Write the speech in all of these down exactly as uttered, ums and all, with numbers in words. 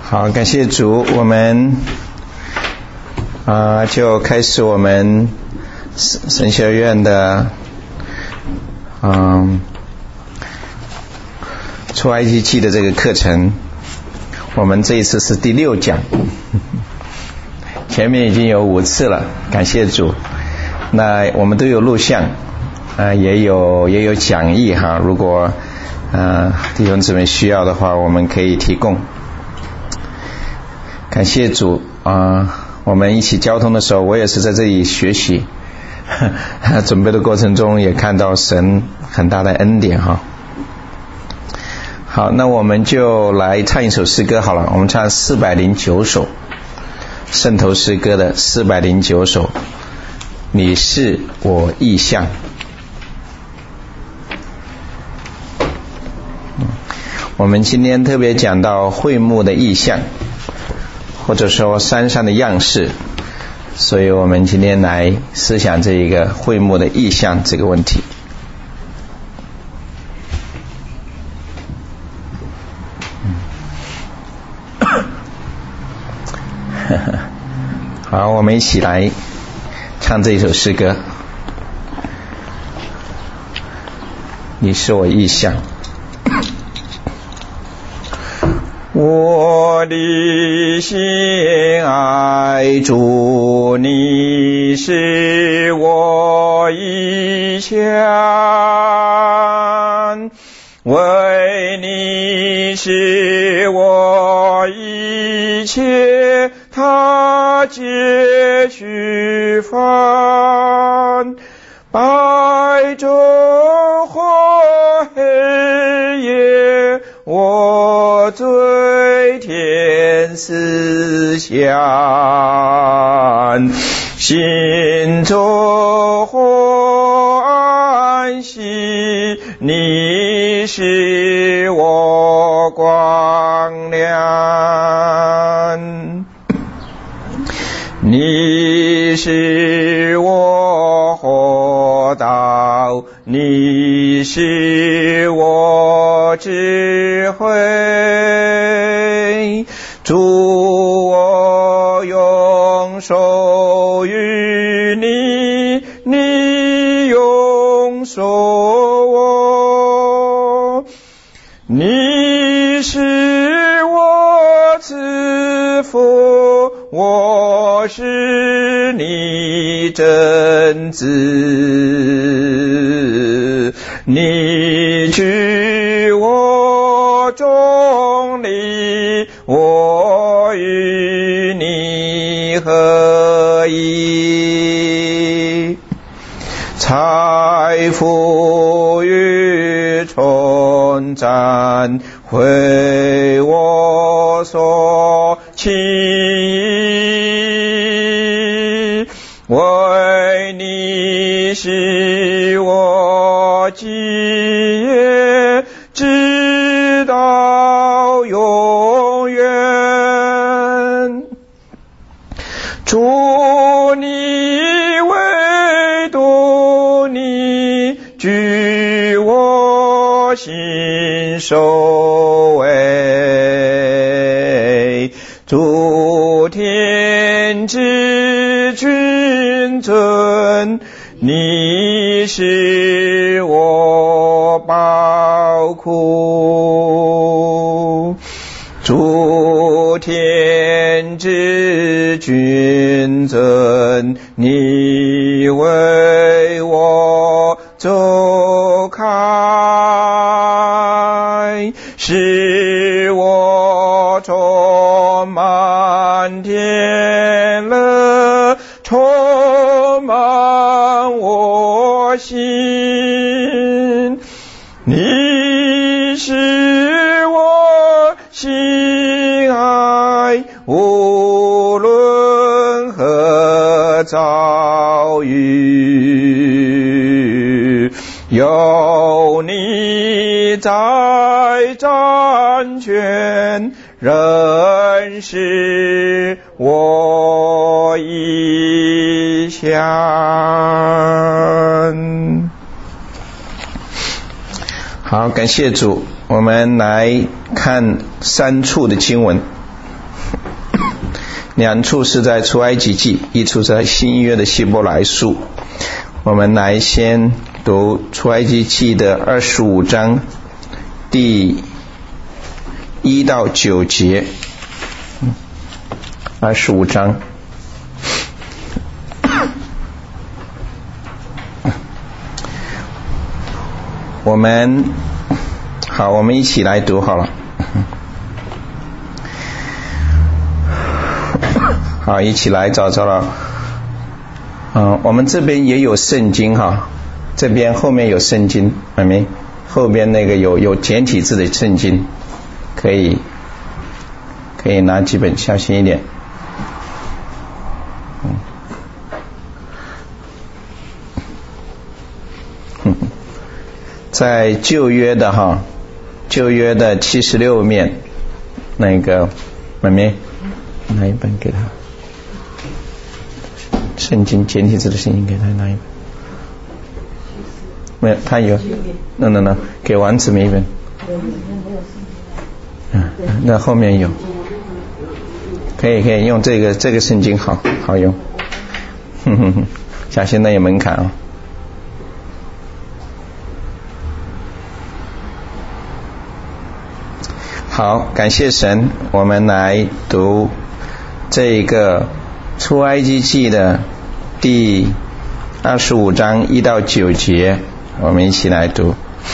好，感谢主，我们啊、呃、就开始我们神学院的嗯出埃及记的这个课程。我们这一次是第六讲，前面已经有五次了，感谢主。那我们都有录像，啊、呃、也有也有讲义哈，如果呃弟兄姊妹需要的话，我们可以提供。感谢主啊、呃！我们一起交通的时候，我也是在这里学习，呵呵准备的过程中也看到神很大的恩典哈。好，那我们就来唱一首诗歌好了，我们唱四百零九首，圣头诗歌的四百零九首，你是我意象。我们今天特别讲到会幕的意象，或者说山上的样式，所以我们今天来思想这一个会幕的意象这个问题。好，我们一起来唱这一首诗歌，你是我意象。我的心爱主，你是我意象，为你是我一切，他皆虚幻，白昼或黑夜，我最天思想，心中或安息，你是我光亮，你是我活道，你是我智慧，主我用手与你，你用手我，你是我赐福，我是你真子，你居我中里，我与你合一，财富与重担为我所轻易，为你是我基业，直到永远。主你唯独你居我心首位，主天之君尊，你是我宝库，主天之君尊，你为我走开，使我充满天乐，充满我心，你是我心爱，无论何遭遇，有你在掌权，仍是我意象。好，感谢主。我们来看三处的经文。 两处是在出埃及记，一处在新约的希伯来书。我们来先读出埃及记的二十五章第一到九节。二十五章，我们好，我们一起来读好了。好，一起来找找了。嗯，我们这边也有圣经哈，这边后面有圣经，看没？后边那个有有简体字的圣经，可以可以拿几本，小心一点。嗯，在旧约的哈，旧约的七十六面，那个妹妹拿一本给他。圣经简体字的圣经给他拿一本，没有，他有，那那那给王子们一本，嗯，那后面有，可以可以用这个这个圣经好好用，哼哼哼，小心那有门槛啊。好，感谢神，我们来读这个出埃及记的第二十五章一到九节，我们一起来读。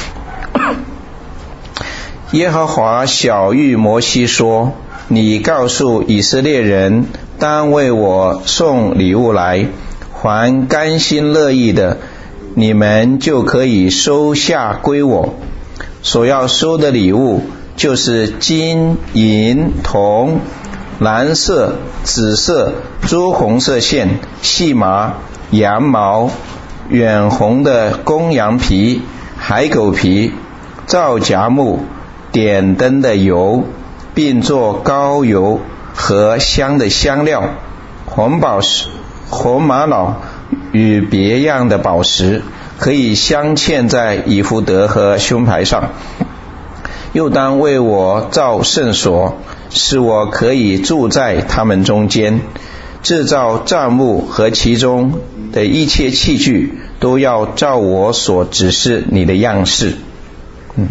耶和华晓谕摩西说，你告诉以色列人，当为我送礼物来，凡甘心乐意的，你们就可以收下归我。所要收的礼物就是金银铜、蓝色、紫色、朱红色线、细麻、羊毛、远红的公羊皮、海狗皮、皂荚木、点灯的油，并做膏油和香的香料、红宝石、红玛瑙与别样的宝石，可以镶嵌在以弗得和胸牌上。又当为我造圣所，使我可以住在他们中间。制造帐幕和其中的一切器具，都要照我所指示你的样式。嗯，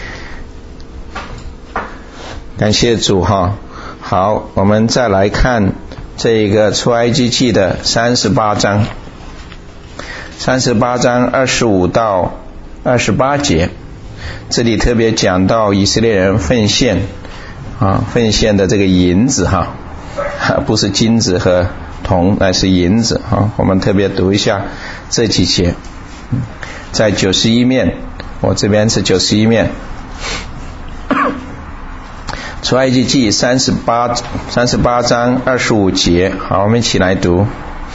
感谢主哈。好，我们再来看这个出埃及记的三十八章，三十八章二十五到二十八节。这里特别讲到以色列人奉献啊，奉献的这个银子哈，不是金子和铜，乃是银子啊。我们特别读一下这几节，在九十一面，我这边是九十一面，出埃及记三十八三十八章二十五节。好，我们一起来读。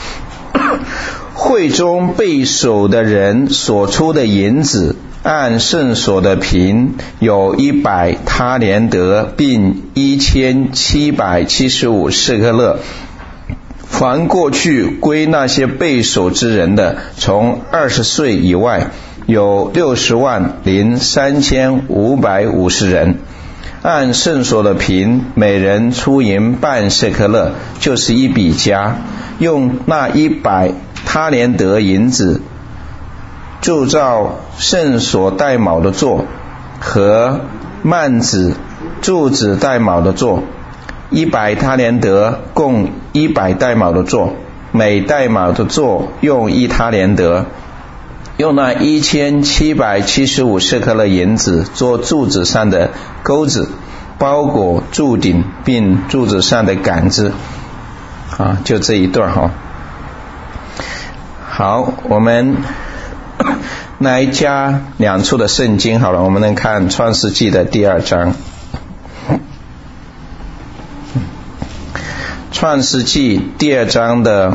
会中被守的人所出的银子，按圣所的平有一百他连得，并一千七百七十五舍客勒。凡过去归那些被守之人的，从二十岁以外，有六十万零三千五百五十人。按圣所的平，每人出银半舍客勒，就是一比加。用那一百他连得银子铸造圣所带卯的座和幔子柱子带卯的座，一百他连得共一百带卯的座，每带卯的座用一他连得。用那一千七百七十五舍客勒银子做柱子上的钩子，包裹柱顶，并柱子上的杆子。啊，就这一段哈。好，我们来加两处的圣经好了，我们能看创世纪的第二章。创世纪第二章的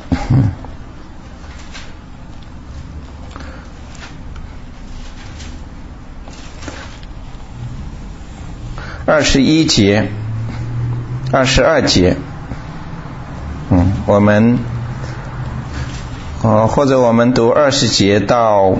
二十一节、二十二节，嗯，我们呃，或者我们读二十节到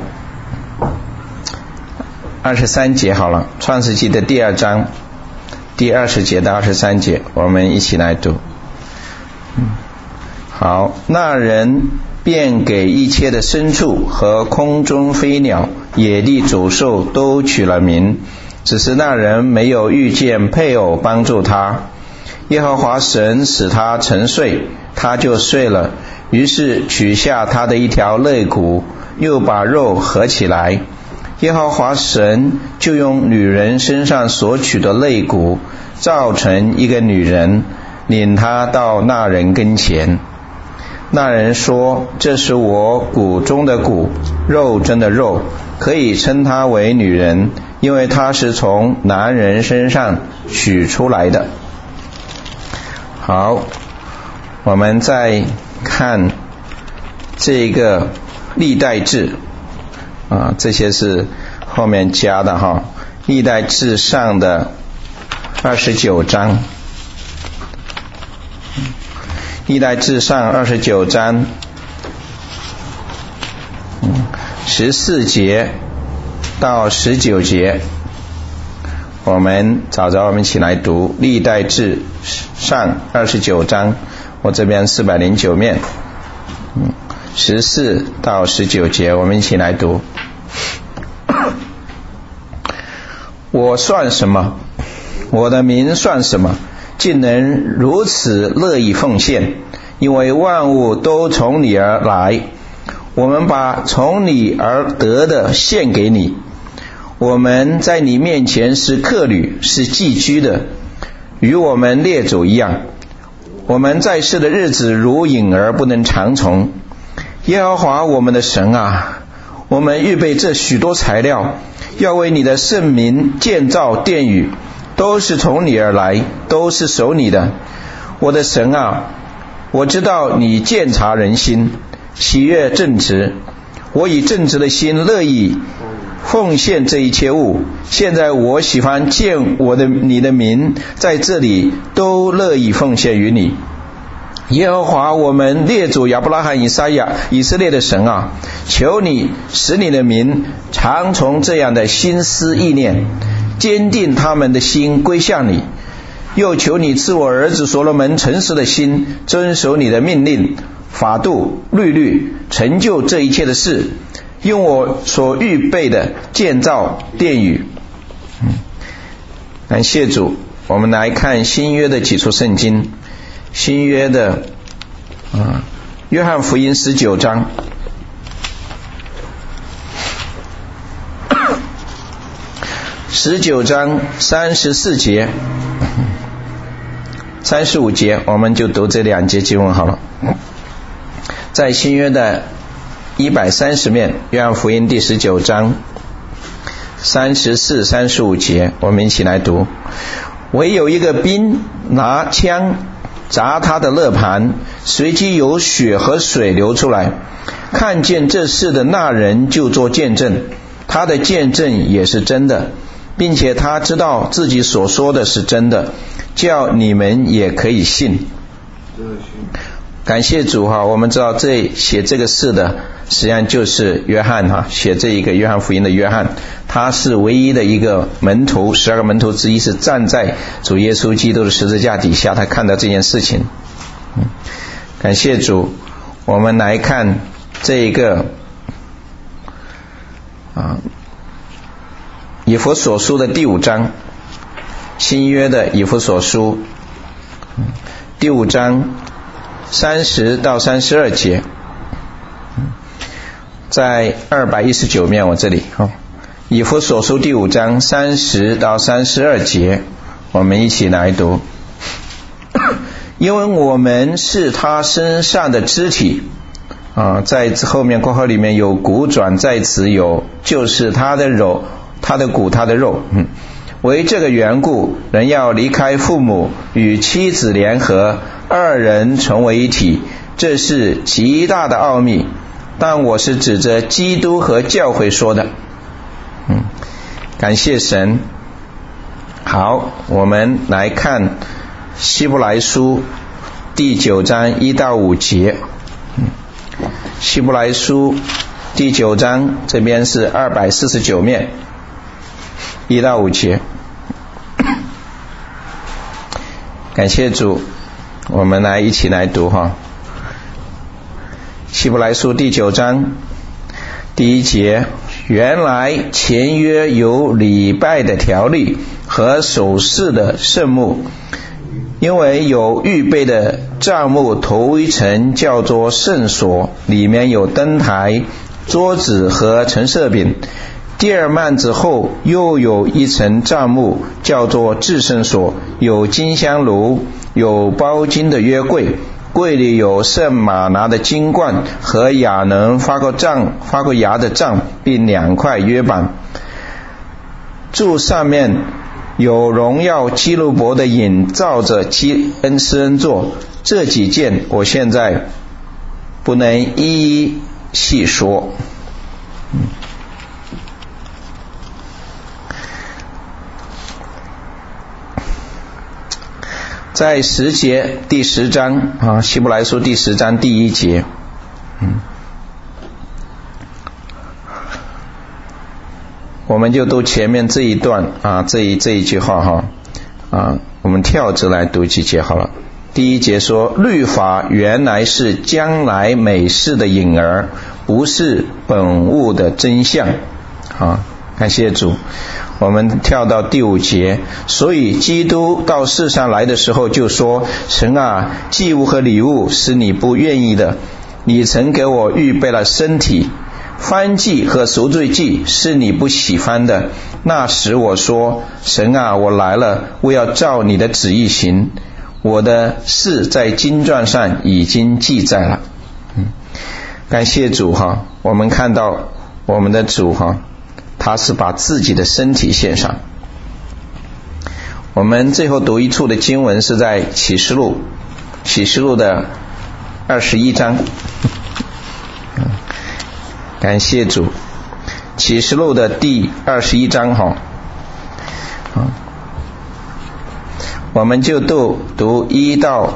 二十三节好了，创世纪的第二章第二十节到二十三节，我们一起来读。 嗯，好，那人便给一切的牲畜和空中飞鸟、野地走兽都取了名，只是那人没有遇见配偶帮助他。耶和华神使他沉睡，他就睡了，于是取下他的一条肋骨，又把肉合起来。耶和华神就用女人身上所取的肋骨造成一个女人，领她到那人跟前。那人说，这是我骨中的骨，肉中的肉，可以称她为女人，因为她是从男人身上取出来的。好，我们再看这个历代志啊，这些是后面加的哈，历代志上的二十九章，历代志上二十九章十四节到十九节，我们找着我们一起来读历代志上二十九章，我这边四百零九面，十四到十九节，我们一起来读。我算什么？我的名算什么？竟能如此乐意奉献？因为万物都从你而来，我们把从你而得的献给你。我们在你面前是客旅，是寄居的，与我们列祖一样。我们在世的日子如影儿，不能长从。耶和华我们的神啊，我们预备这许多材料，要为你的圣名建造殿宇，都是从你而来，都是属你的。我的神啊，我知道你鉴察人心，喜悦正直，我以正直的心乐意奉献这一切物。现在我喜欢见我的你的名在这里都乐意奉献于你。耶和华我们列祖亚伯拉罕、以撒亚、以色列的神啊，求你使你的民常从这样的心思意念，坚定他们的心归向你。又求你赐我儿子所罗门诚实的心，遵守你的命令、法度、律律，成就这一切的事，用我所预备的建造殿宇。感谢主，我们来看新约的几处圣经。新约的啊，约翰福音十九章，十九章三十四节、三十五节，我们就读这两节经文好了。在新约的一百三十面，约翰福音第十九章三十四、三十五节，我们一起来读。唯有一个兵拿枪砸他的肋盘，随即有血和水流出来。看见这事的那人就做见证，他的见证也是真的，并且他知道自己所说的是真的，叫你们也可以信。感谢主哈，我们知道这写这个事的实际上就是约翰哈，写这一个约翰福音的约翰，他是唯一的一个门徒，十二个门徒之一，是站在主耶稣基督的十字架底下，他看到这件事情。嗯，感谢主，我们来看这一个啊，以弗所书的第五章，新约的以弗所书第五章三十到三十二节，在二百一十九面我这里哦，以弗所书第五章三十到三十二节，我们一起来读。因为我们是他身上的肢体啊，在后面括号里面有骨转在此有，就是他的肉，他的骨，他的肉。嗯，为这个缘故，人要离开父母，与妻子联合，二人成为一体，这是极大的奥秘。但我是指着基督和教会说的。嗯，感谢神。好，我们来看希伯来书第九章一到五节。嗯，希伯来书第九章这边是二百四十九面，一到五节。感谢主， 我们来一起来读哈。希伯来书第九章第一节，原来前约有礼拜的条例和守誓的圣幕，因为有预备的帐幕，头一层叫做圣所，里面有灯台、桌子和陈设饼。第二幔子后又有一层帐幕，叫做至圣所，有金香炉，有包金的约柜，柜里有圣玛拿的金冠和亚能发过杖发过芽的杖，并两块约板。柱上面有荣耀基路伯的影照着基恩施恩座。这几件我现在不能一一细说。在十节第十章啊，希伯来书第十章第一节，嗯，我们就读前面这一段啊，这一这一句话哈啊，我们跳着来读几节好了。第一节说，律法原来是将来美事的影儿，不是本物的真相啊。感谢主。我们跳到第五节，所以基督到世上来的时候就说，神啊，祭物和礼物是你不愿意的，你曾给我预备了身体，燔祭和赎罪祭是你不喜欢的。那时我说，神啊，我来了，我要照你的旨意行，我的事在经传上已经记载了。嗯，感谢主哈，我们看到我们的主哈，他是把自己的身体献上。我们最后读一处的经文是在启示录，启示录的二十一章。感谢主，启示录的第二十一章哈，我们就读读一到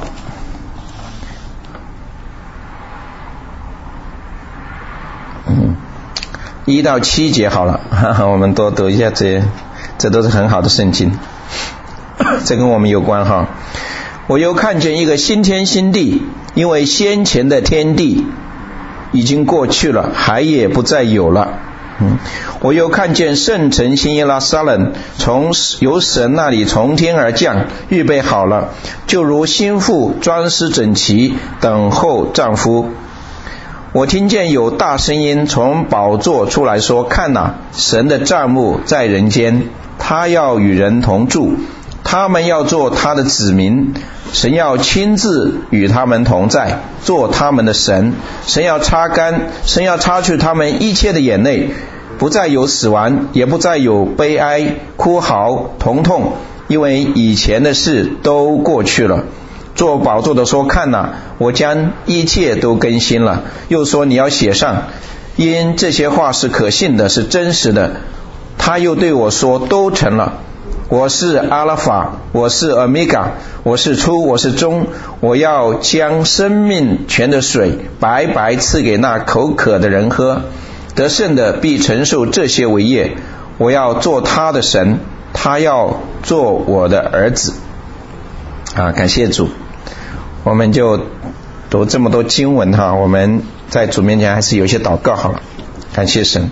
嗯一到七节好了，哈哈，我们多读一下，这这都是很好的圣经，这跟我们有关哈。我又看见一个新天新地，因为先前的天地已经过去了，海也不再有了。嗯，我又看见圣城新耶路撒冷从由神那里从天而降，预备好了，就如新妇装饰整齐，等候丈夫。我听见有大声音从宝座出来说，看哪，神的帐幕在人间，他要与人同住，他们要做他的子民，神要亲自与他们同在，做他们的神。神要擦干，神要擦去他们一切的眼泪，不再有死亡，也不再有悲哀、哭嚎、疼痛，因为以前的事都过去了。做宝座的说，看哪，我将一切都更新了。又说，你要写上，因这些话是可信的，是真实的。他又对我说，都成了。我是阿拉法，我是欧米伽，我是初，我是终。我要将生命泉的水白白赐给那口渴的人喝，得胜的必承受这些为业。我要做他的神，他要做我的儿子。啊，感谢主。我们就读这么多经文哈，我们在主面前还是有一些祷告好了。感谢神。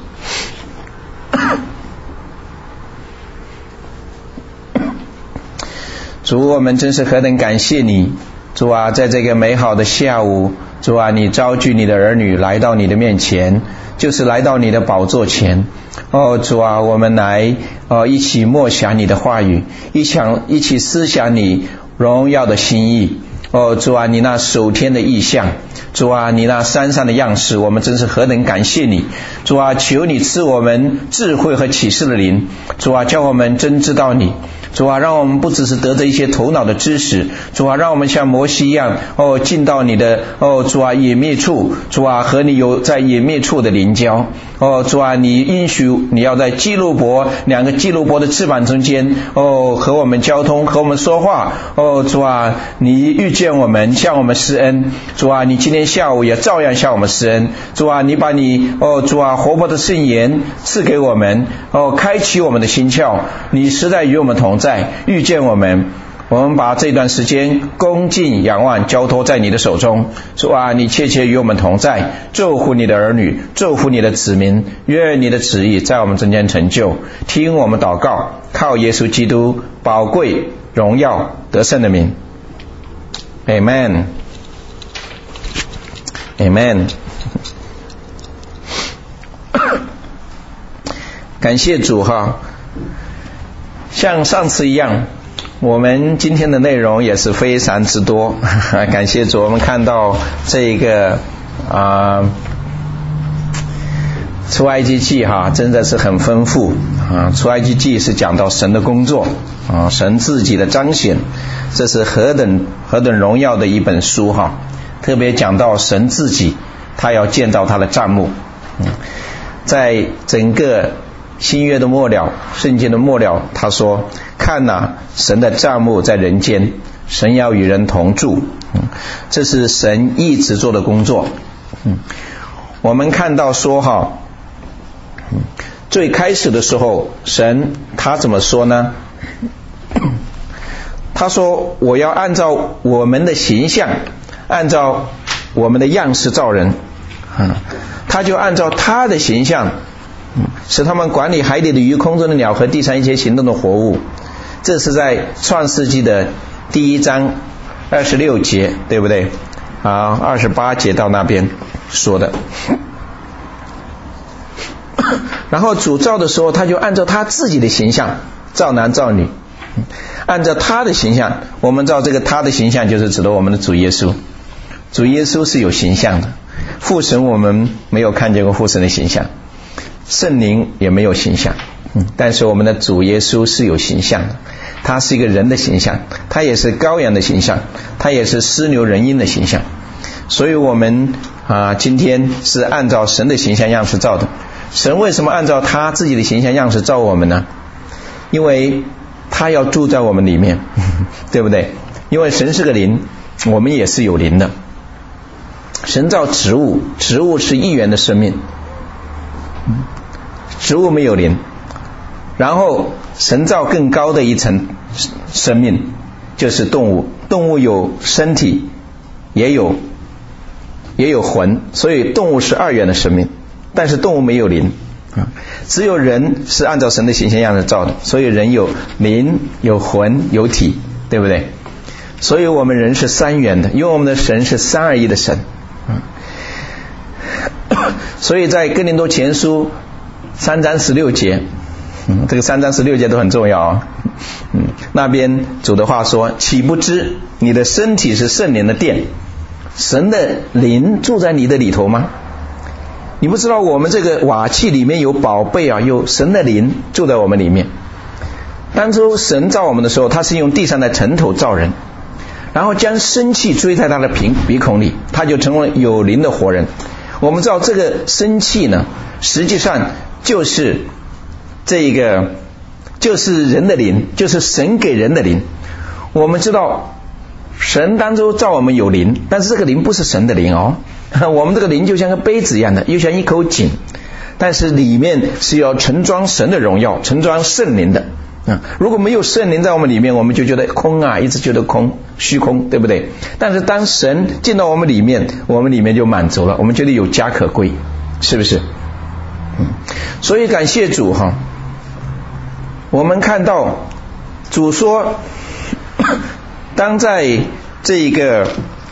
主，我们真是何等感谢你，主啊，在这个美好的下午，主啊，你召聚你的儿女来到你的面前，就是来到你的宝座前。哦，主啊，我们来哦一起默想你的话语，一起一起思想你荣耀的心意。哦，主啊，你那守天的意象，主啊，你那山上的样式，我们真是何等感谢你。主啊，求你赐我们智慧和启示的灵，主啊，叫我们真知道你。主啊，让我们不只是得着一些头脑的知识，主啊，让我们像摩西一样，哦，进到你的哦，主啊，隐秘处，主啊，和你有在隐秘处的灵交。哦，主啊，你应许你要在基路伯两个基路伯的翅膀中间，哦，和我们交通，和我们说话。哦，主啊，你遇见我们，向我们施恩。主啊，你今天下午也照样向我们施恩。主啊，你把你哦，主啊，活泼的圣言赐给我们，哦，开启我们的心窍。你实在与我们同在，遇见我们。 我们把这段时间恭敬仰望交托在你的手中，说啊，你切切与我们同在，祝福你的儿女，祝福你的子民，愿你的旨意在我们中间成就。听我们祷告，靠耶稣基督宝贵荣耀得胜的名。 Amen Amen 感谢主哈，像上次一样，我们今天的内容也是非常之多，感谢主，我们看到这个啊、呃、出埃及记哈，真的是很丰富啊。出埃及记是讲到神的工作啊，神自己的彰显，这是何等何等荣耀的一本书哈。特别讲到神自己，他要建造他的帐幕。嗯，在整个新约的末了，圣经的末了，他说：“看哪、啊，神的帐幕在人间，神要与人同住。”嗯，这是神一直做的工作。嗯，我们看到说哈，嗯，最开始的时候，神他怎么说呢？他说：“我要按照我们的形象，按照我们的样式造人。”嗯，他就按照他的形象。嗯，使他们管理海底的鱼、空中的鸟和地上一切行动的活物。这是在创世纪的第一章二十六节，对不对啊？二十八节到那边说的。然后主造的时候，他就按照他自己的形象造男造女，按照他的形象，我们照这个他的形象就是指的我们的主耶稣。主耶稣是有形象的，父神我们没有看见过父神的形象，圣灵也没有形象，嗯，但是我们的主耶稣是有形象的，他是一个人的形象，他也是羔羊的形象，他也是施牛人鹰的形象。所以我们啊，今天是按照神的形象样式造的。神为什么按照他自己的形象样式造我们呢？因为他要住在我们里面，对不对？因为神是个灵，我们也是有灵的。神造植物，植物是一元的生命，植物没有灵。然后神造更高的一层生命，就是动物。动物有身体，也有也有魂，所以动物是二元的生命，但是动物没有灵。只有人是按照神的形象样式造的，所以人有灵、有魂、有体，对不对？所以我们人是三元的，因为我们的神是三而一的神。所以在哥林多前书三章十六节，嗯，这个三章十六节都很重要啊。嗯，那边主的话说：“岂不知你的身体是圣灵的殿，神的灵住在你的里头吗？”你不知道我们这个瓦器里面有宝贝啊，有神的灵住在我们里面。当初神造我们的时候，他是用地上的尘土造人，然后将生气追在他的鼻鼻孔里，他就成为有灵的活人。我们知道这个生气呢，实际上就是这个就是人的灵，就是神给人的灵。我们知道神当初造我们有灵，但是这个灵不是神的灵哦，我们这个灵就像个杯子一样的，又像一口井，但是里面是要盛装神的荣耀，盛装圣灵的。嗯，如果没有圣灵在我们里面，我们就觉得空啊，一直觉得空，虚空，对不对？但是当神进到我们里面，我们里面就满足了，我们觉得有家可归，是不是？嗯，所以感谢主哈。我们看到主说，当在这个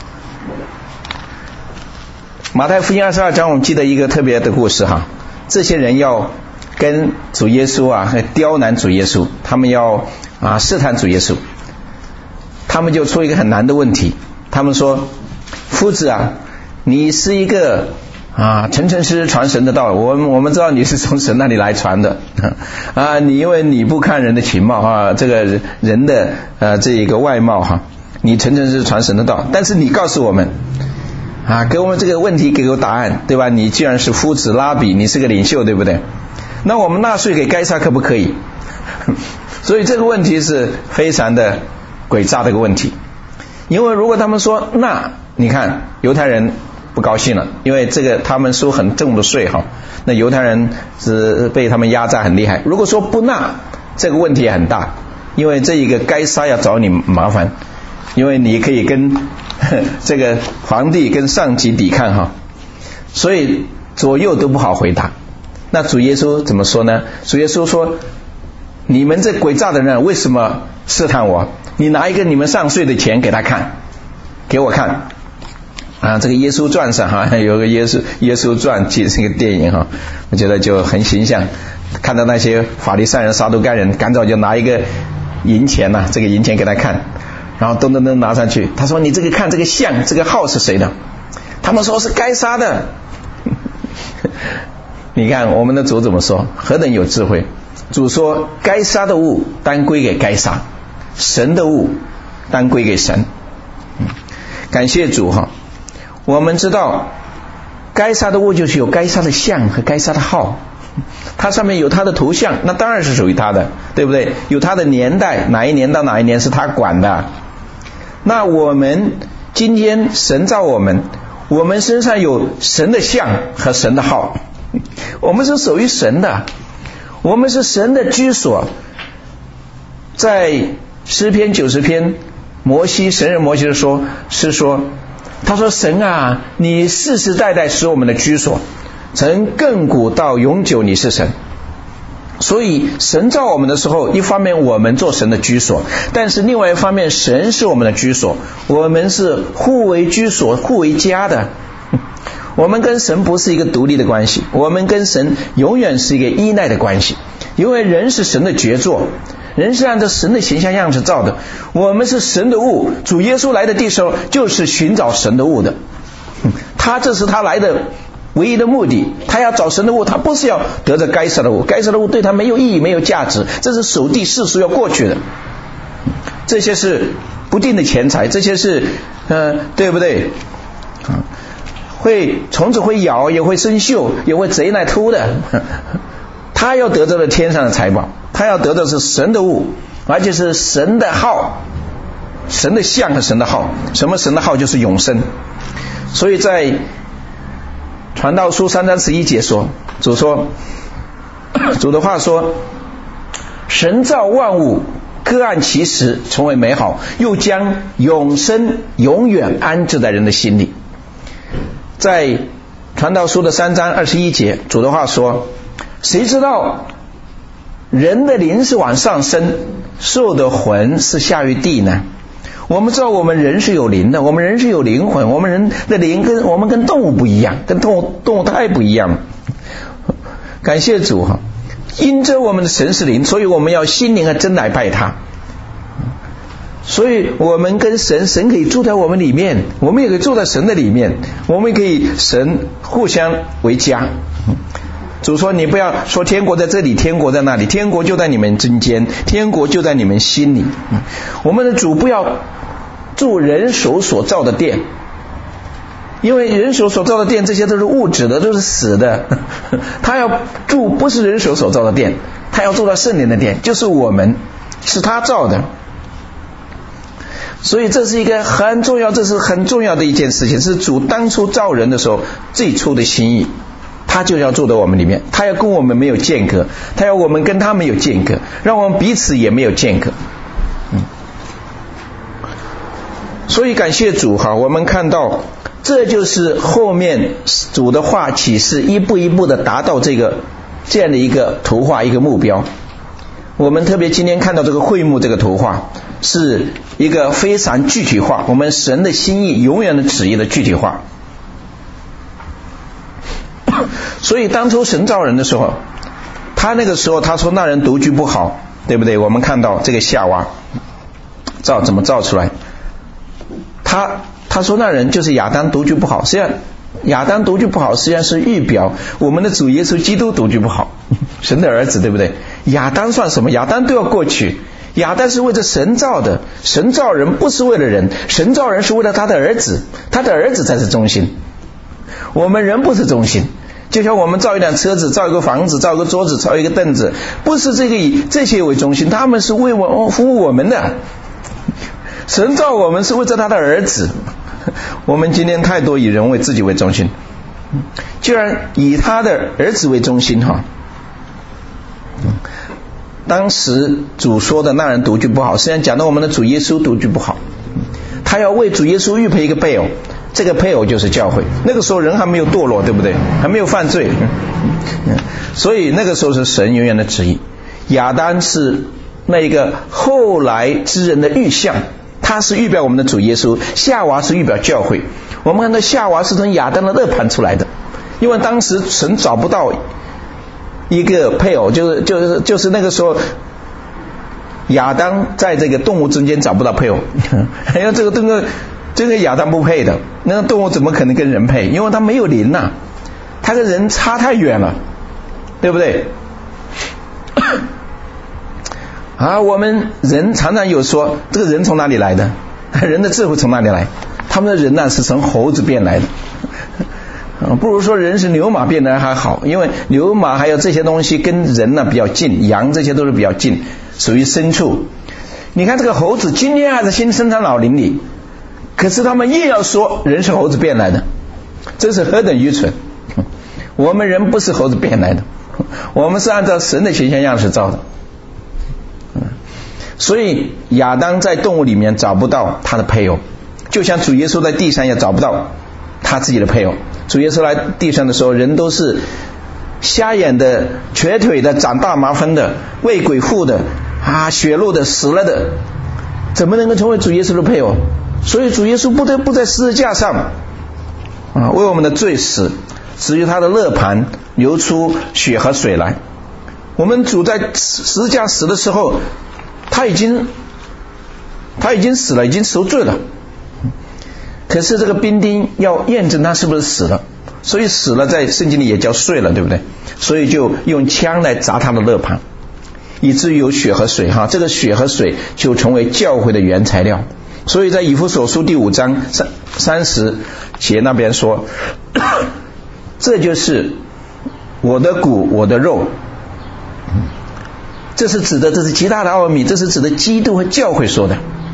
马太福音二十二章，我们记得一个特别的故事哈，这些人要跟主耶稣啊刁难主耶稣，他们要啊试探主耶稣，他们就出一个很难的问题。他们说：“夫子啊，你是一个啊诚诚实实传神的道，我们我们知道你是从神那里来传的啊，你因为你不看人的情貌啊，这个人的呃这一个外貌哈，你诚诚实实传神的道，但是你告诉我们啊，给我们这个问题给个答案，对吧？你既然是夫子拉比，你是个领袖，对不对？那我们纳税给该撒可不可以？”所以这个问题是非常的诡诈的一个问题。因为如果他们说那，你看犹太人不高兴了，因为这个他们收很重的税哈，那犹太人是被他们压榨很厉害。如果说不纳，这个问题也很大， 因为这一个该杀要找你麻烦，因为你可以跟这个皇帝跟上级抵抗哈，所以左右都不好回答。那主耶稣怎么说呢？主耶稣说，你们这诡诈的人为什么试探我？你拿一个你们上税的钱给他看，给我看啊！这个耶稣传上哈有个耶稣耶稣传记这个电影哈，我觉得就很形象。看到那些法利赛人撒都该人赶早就拿一个银钱呐、啊，这个银钱给他看，然后噔噔噔拿上去，他说你这个看这个像这个号是谁的？他们说是该杀的。你看我们的主怎么说，何等有智慧。主说该杀的物当归给该杀，神的物当归给神。感谢主哈，我们知道该杀的物就是有该杀的像和该杀的号，它上面有它的图像，那当然是属于它的，对不对？有它的年代，哪一年到哪一年是它管的。那我们今天神造我们，我们身上有神的像和神的号，我们是属于神的，我们是神的居所。在诗篇九十篇，摩西神人摩西说是说，他说神啊，你世世代代使我们的居所，从亘古到永久你是神。所以神造我们的时候，一方面我们做神的居所，但是另外一方面神是我们的居所，我们是互为居所互为家的。我们跟神不是一个独立的关系，我们跟神永远是一个依赖的关系。因为人是神的杰作，人是按照神的形象样子造的，我们是神的物。主耶稣来的地时候就是寻找神的物的，他这是他来的唯一的目的，他要找神的物，他不是要得着该杀的物，该杀的物对他没有意义没有价值，这是属地世俗要过去的，这些是不定的钱财，这些是呃，对不对？会虫子会咬，也会生锈，也会贼来偷的。他要得到的天上的财宝，他要得到的是神的物，而且是神的号，神的像和神的号。什么神的号？就是永生。所以在传道书三章十一节说，主说，主的话说，神造万物各按其时，从为美好，又将永生永远安置在人的心里。在传道书的三章二十一节，主的话说，谁知道人的灵是往上升，兽的魂是下于地呢？我们知道我们人是有灵的，我们人是有灵魂，我们人的灵跟我们跟动物不一样，跟动物动物太不一样。感谢主哈，因着我们的神是灵，所以我们要心灵和真来拜他。所以我们跟神，神可以住在我们里面，我们也可以住在神的里面，我们可以神互相为家。主说你不要说天国在这里，天国在那里，天国就在你们中间，天国就在你们心里。我们的主不要住人手所造的殿，因为人手所造的殿这些都是物质的，都是死的。他要住不是人手所造的殿，他要住到圣灵的殿，就是我们，是他造的。所以这是一个很重要，这是很重要的一件事情，是主当初造人的时候最初的心意。他就要住在我们里面，他要跟我们没有间隔，他要我们跟他没有间隔，让我们彼此也没有间隔。嗯，所以感谢主哈，我们看到这就是后面主的话启示一步一步的达到这个这样的一个图画，一个目标。我们特别今天看到这个会幕这个图画是一个非常具体化，我们神的心意永远的旨意的具体化。所以当初神造人的时候，他那个时候他说那人独居不好，对不对？我们看到这个夏娃造怎么造出来，他他说那人就是亚当独居不好，实际上亚当独居不好实际上是预表我们的主耶稣基督独居不好，神的儿子，对不对？亚当算什么？亚当都要过去，亚当是为着神造的，神造人不是为了人，神造人是为了他的儿子，他的儿子才是中心，我们人不是中心。就像我们造一辆车子，造一个房子，造一个桌子，造一个凳子，不是这个以这些为中心，他们是为我服务我们的。神造我们是为着他的儿子，我们今天太多以人为自己为中心，既然以他的儿子为中心哈， 当时主说的那人独居不好，实际上讲到我们的主耶稣独居不好，他要为主耶稣预备一个配偶，这个配偶就是教会。那个时候人还没有堕落，对不对？还没有犯罪，所以那个时候是神永远的旨意。亚当是那一个后来之人的预象，他是预表我们的主耶稣，夏娃是预表教会。我们看到夏娃是从亚当的肋盘出来的，因为当时神找不到一个配偶，就是就是就是那个时候亚当在这个动物中间找不到配偶，因为这个这个这个亚当不配的，那个动物怎么可能跟人配？因为他没有灵呐、啊，他跟人差太远了，对不对？啊，我们人常常有说，这个人从哪里来的？人的智慧从哪里来？他们的人呢是从猴子变来的，不如说人是牛马变来还好，因为牛马还有这些东西跟人呢比较近，羊这些都是比较近，属于牲畜。你看这个猴子今天还是新生产老林里，可是他们硬要说人是猴子变来的，这是何等愚蠢！我们人不是猴子变来的，我们是按照神的形象样式造的。所以亚当在动物里面找不到他的配偶，就像主耶稣在地上也找不到他自己的配偶。主耶稣来地上的时候，人都是瞎眼的、瘸腿的、长大麻风的、为鬼附的啊、血路的、死了的，怎么能够成为主耶稣的配偶？所以主耶稣不得不在十字架上啊为我们的罪死，至于他的肋盘流出血和水来。我们主在十字架死的时候，他已经他已经死了，已经赎罪了。可是这个兵丁要验证他是不是死了，所以死了在圣经里也叫睡了，对不对？所以就用枪来砸他的肋盘，以至于有血和水哈，这个血和水就成为教会的原材料。所以在以弗所书第五章三三十节那边说，这就是我的骨我的肉，这是指的，这是极大的奥秘，这是指的基督和教会说的。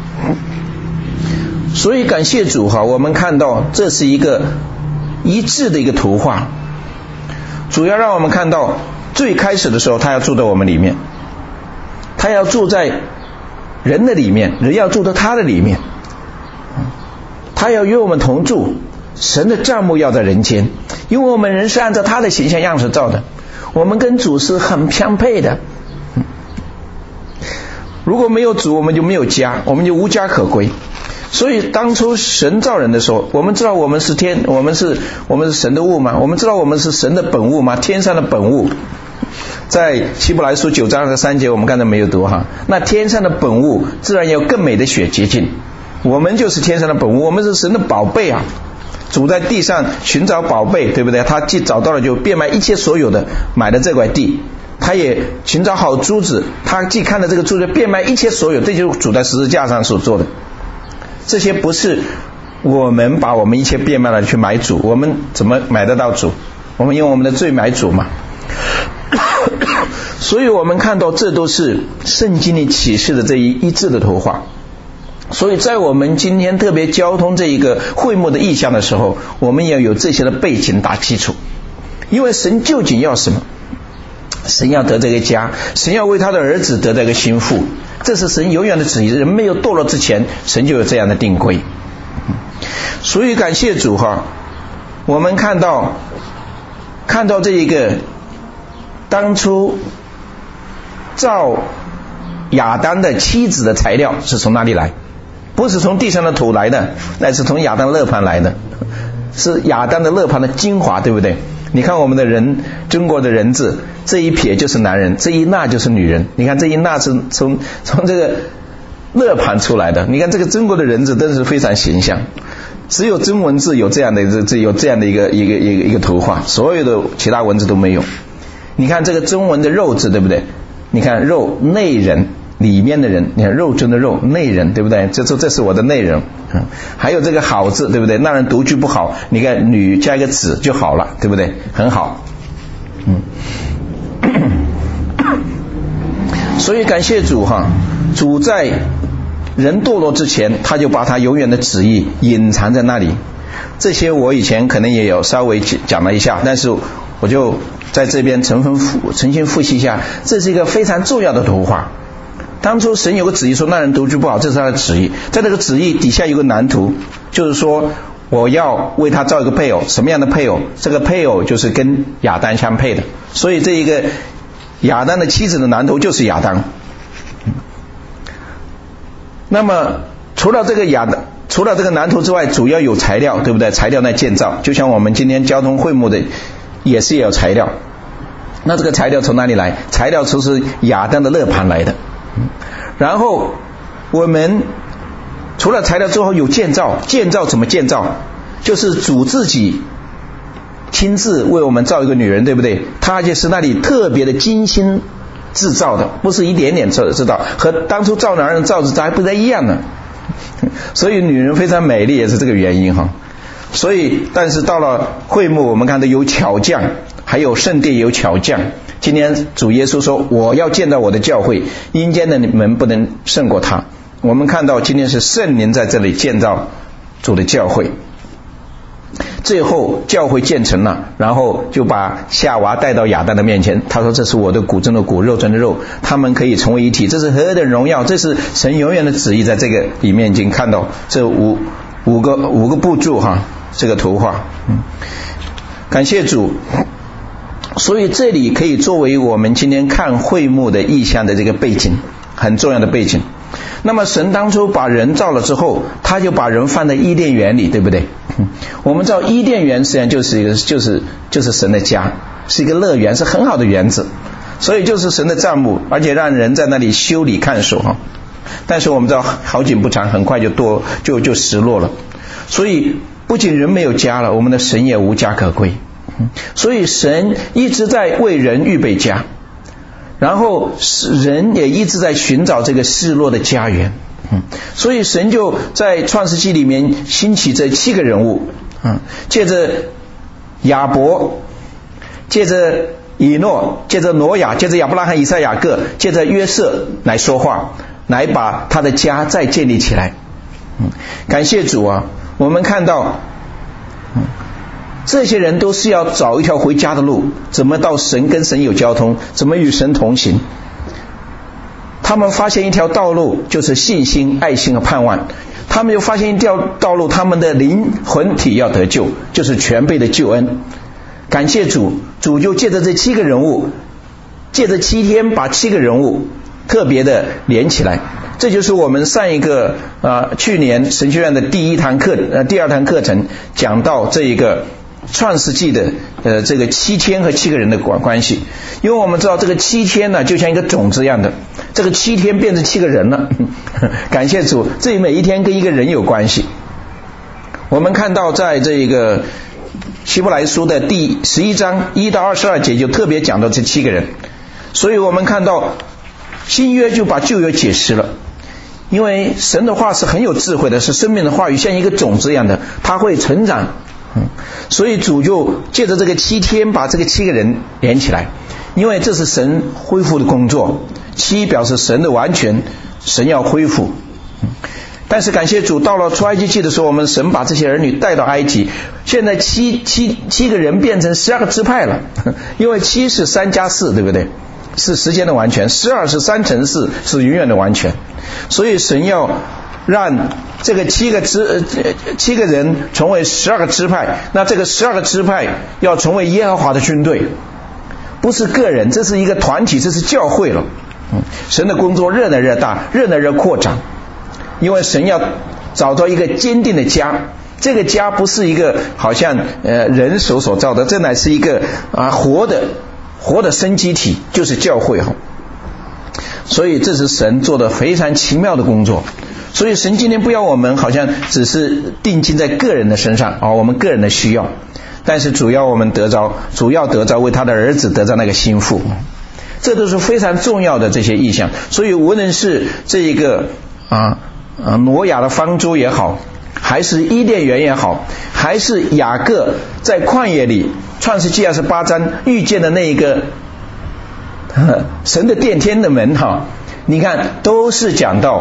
所以感谢主哈，我们看到这是一个一致的一个图画，主要让我们看到最开始的时候他要住在我们里面，他要住在人的里面，人要住在他的里面，他要与我们同住，神的帐幕要在人间，因为我们人是按照他的形象样式造的，我们跟主是很相配的。如果没有主，我们就没有家，我们就无家可归。所以当初神造人的时候，我们知道我们是天，我们是我们是神的物吗？我们知道我们是神的本物吗？天上的本物，在希伯来书九章和三节我们刚才没有读哈。那天上的本物自然有更美的血洁净，我们就是天上的本物，我们是神的宝贝啊。主在地上寻找宝贝，对不对？他既找到了，就变卖一切所有的买了这块地，他也寻找好珠子，他既看了这个珠子，变卖一切所有，这就是主在十字架上所做的。这些不是我们把我们一切变卖了去买主，我们怎么买得到主？我们用我们的罪买主嘛。所以我们看到这都是圣经里启示的这一一致的图画。所以在我们今天特别交通这一个会幕的意象的时候，我们要有这些的背景打基础。因为神究竟要什么？神要得这个家，神要为他的儿子得这个心腹，这是神永远的旨意。人没有堕落之前，神就有这样的定规。所以感谢主哈，我们看到看到这一个当初造亚当的妻子的材料是从哪里来？不是从地上的土来的，那是从亚当肋盘来的，是亚当的肋盘的精华，对不对？你看我们的人，中国的人字，这一撇就是男人，这一捺就是女人。你看这一捺是从从这个肋盘出来的。你看这个中国的人字真是非常形象，只有中文字有这样的这这有这样的一个一个一个一个图画，所有的其他文字都没有。你看这个中文的肉字，对不对？你看肉内人，里面的人，你看肉中的肉，内人，对不对？这这这是我的内人。嗯，还有这个好字，对不对？那人独居不好，你看女加一个子就好了，对不对？很好。嗯，所以感谢主哈，主在人堕落之前，他就把他永远的旨意隐藏在那里。这些我以前可能也有稍微讲了一下，但是我就在这边重复重新复习一下，这是一个非常重要的图画。当初神有个旨意说那人独居不好，这是他的旨意，在这个旨意底下有个蓝图，就是说我要为他造一个配偶，什么样的配偶？这个配偶就是跟亚当相配的，所以这一个亚当的妻子的蓝图就是亚当。那么除了这个亚当，除了这个蓝图之外，主要有材料，对不对？材料来建造，就像我们今天交通会幕的也是有材料。那这个材料从哪里来？材料就是亚当的勒盘来的。然后我们除了材料之后有建造，建造怎么建造？就是主自己亲自为我们造一个女人，对不对？他就是那里特别的精心制造的，不是一点点制造，和当初造男人造子还不太一样呢。所以女人非常美丽也是这个原因哈。所以但是到了会幕，我们看到有巧匠，还有圣殿有巧匠。今天主耶稣说我要建造我的教会，阴间的门不能胜过他。我们看到今天是圣灵在这里建造主的教会，最后教会建成了，然后就把夏娃带到亚当的面前，他说这是我的骨中的骨，肉中的肉，他们可以成为一体，这是何等荣耀，这是神永远的旨意。在这个里面已经看到这五五个五个步骤哈，这个图画。嗯，感谢主。所以这里可以作为我们今天看会幕的意象的这个背景，很重要的背景。那么神当初把人造了之后，他就把人放在伊甸园里，对不对？我们知道伊甸园实际上就是一个就是就是神的家，是一个乐园，是很好的园子，所以就是神的帐幕，而且让人在那里修理看守哈。但是我们知道好景不长，很快就堕就就失落了。所以不仅人没有家了，我们的神也无家可归。所以神一直在为人预备家，然后人也一直在寻找这个失落的家园。所以神就在创世纪里面兴起这七个人物，借着亚伯，借着以诺，借着挪亚，借着亚伯拉罕、以撒、雅各，借着约瑟来说话，来把他的家再建立起来。感谢主啊，我们看到这些人都是要找一条回家的路，怎么到神跟神有交通，怎么与神同行。他们发现一条道路，就是信心、爱心和盼望。他们又发现一条道路，他们的灵魂体要得救，就是全备的救恩。感谢主，主就借着这七个人物，借着七天把七个人物特别的连起来。这就是我们上一个呃去年神学院的第一堂课呃第二堂课程讲到这一个创世纪的呃这个七天和七个人的关关系。因为我们知道这个七天呢就像一个种子一样的，这个七天变成七个人了。感谢主，这每一天跟一个人有关系。我们看到在这个希伯来书的第十一章一到二十二节就特别讲到这七个人。所以我们看到新约就把旧约解释了，因为神的话是很有智慧的，是生命的话语，像一个种子一样的，它会成长。嗯，所以主就借着这个七天把这个七个人连起来，因为这是神恢复的工作。七表示神的完全，神要恢复。嗯，但是感谢主，到了出埃及记的时候，我们神把这些儿女带到埃及，现在七七七个人变成十二个支派了，因为七是三加四，对不对？是时间的完全，十二是三乘四，是永远的完全。所以神要让这个七个支七个人成为十二个支派，那这个十二个支派要成为耶和华的军队，不是个人，这是一个团体，这是教会了。嗯，神的工作越来越大，越来越扩展，因为神要找到一个坚定的家。这个家不是一个好像呃人手所造的，这乃是一个啊活的活的生机体，就是教会哈。所以这是神做的非常奇妙的工作。所以神今天不要我们好像只是定睛在个人的身上啊，我们个人的需要，但是主要我们得着，主要得着为他的儿子得着那个心腹，这都是非常重要的这些意象。所以无论是这一个啊啊挪亚的方舟也好，还是伊甸园也好，还是雅各在旷野里创世纪二十八章遇见的那一个神的殿天的门哈，你看都是讲到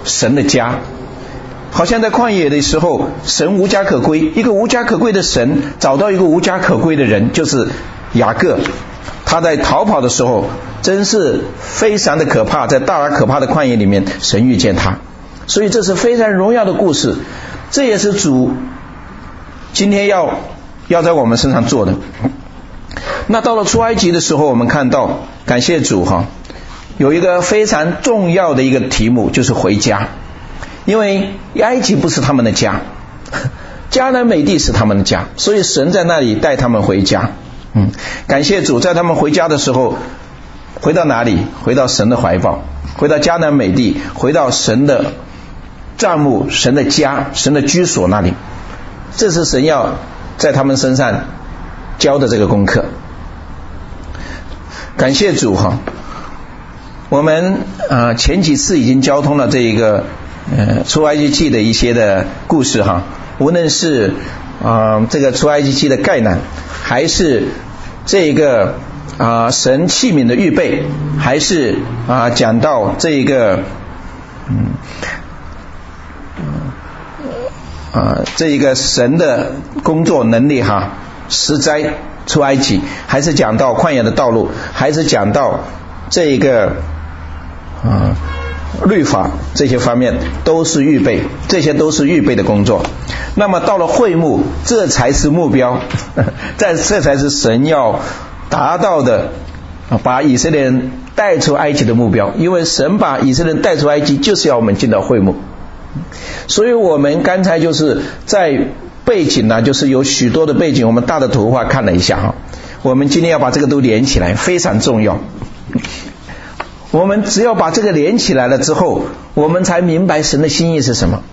神的家。好像在旷野的时候，神无家可归，一个无家可归的神找到一个无家可归的人，就是雅各。他在逃跑的时候真是非常的可怕，在大而可怕的旷野里面，神遇见他。所以这是非常荣耀的故事，这也是主今天要要在我们身上做的。那到了出埃及的时候，我们看到感谢主哈，有一个非常重要的一个题目，就是回家。因为埃及不是他们的家，迦南美地是他们的家，所以神在那里带他们回家。嗯，感谢主，在他们回家的时候，回到哪里？回到神的怀抱，回到迦南美地，回到神的帐幕、神的家、神的居所那里。这是神要在他们身上教的这个功课。感谢主哈，我们啊、呃、前几次已经交通了这一个呃出埃及记的一些的故事哈，无论是啊、呃、这个出埃及记的概览，还是这个啊、呃、神器皿的预备，还是啊、呃、讲到这一个嗯啊、呃、这一个神的工作能力哈，十灾出埃及，还是讲到旷野的道路，还是讲到这一个啊、呃律法，这些方面都是预备，这些都是预备的工作。那么到了会幕，这才是目标，这这才是神要达到的，把以色列人带出埃及的目标。因为神把以色列人带出埃及，就是要我们进到会幕。所以我们刚才就是在背景呢，就是有许多的背景，我们大的图画看了一下哈。我们今天要把这个都连起来，非常重要。我们只要把这个连起来了之后，我们才明白神的心意是什么。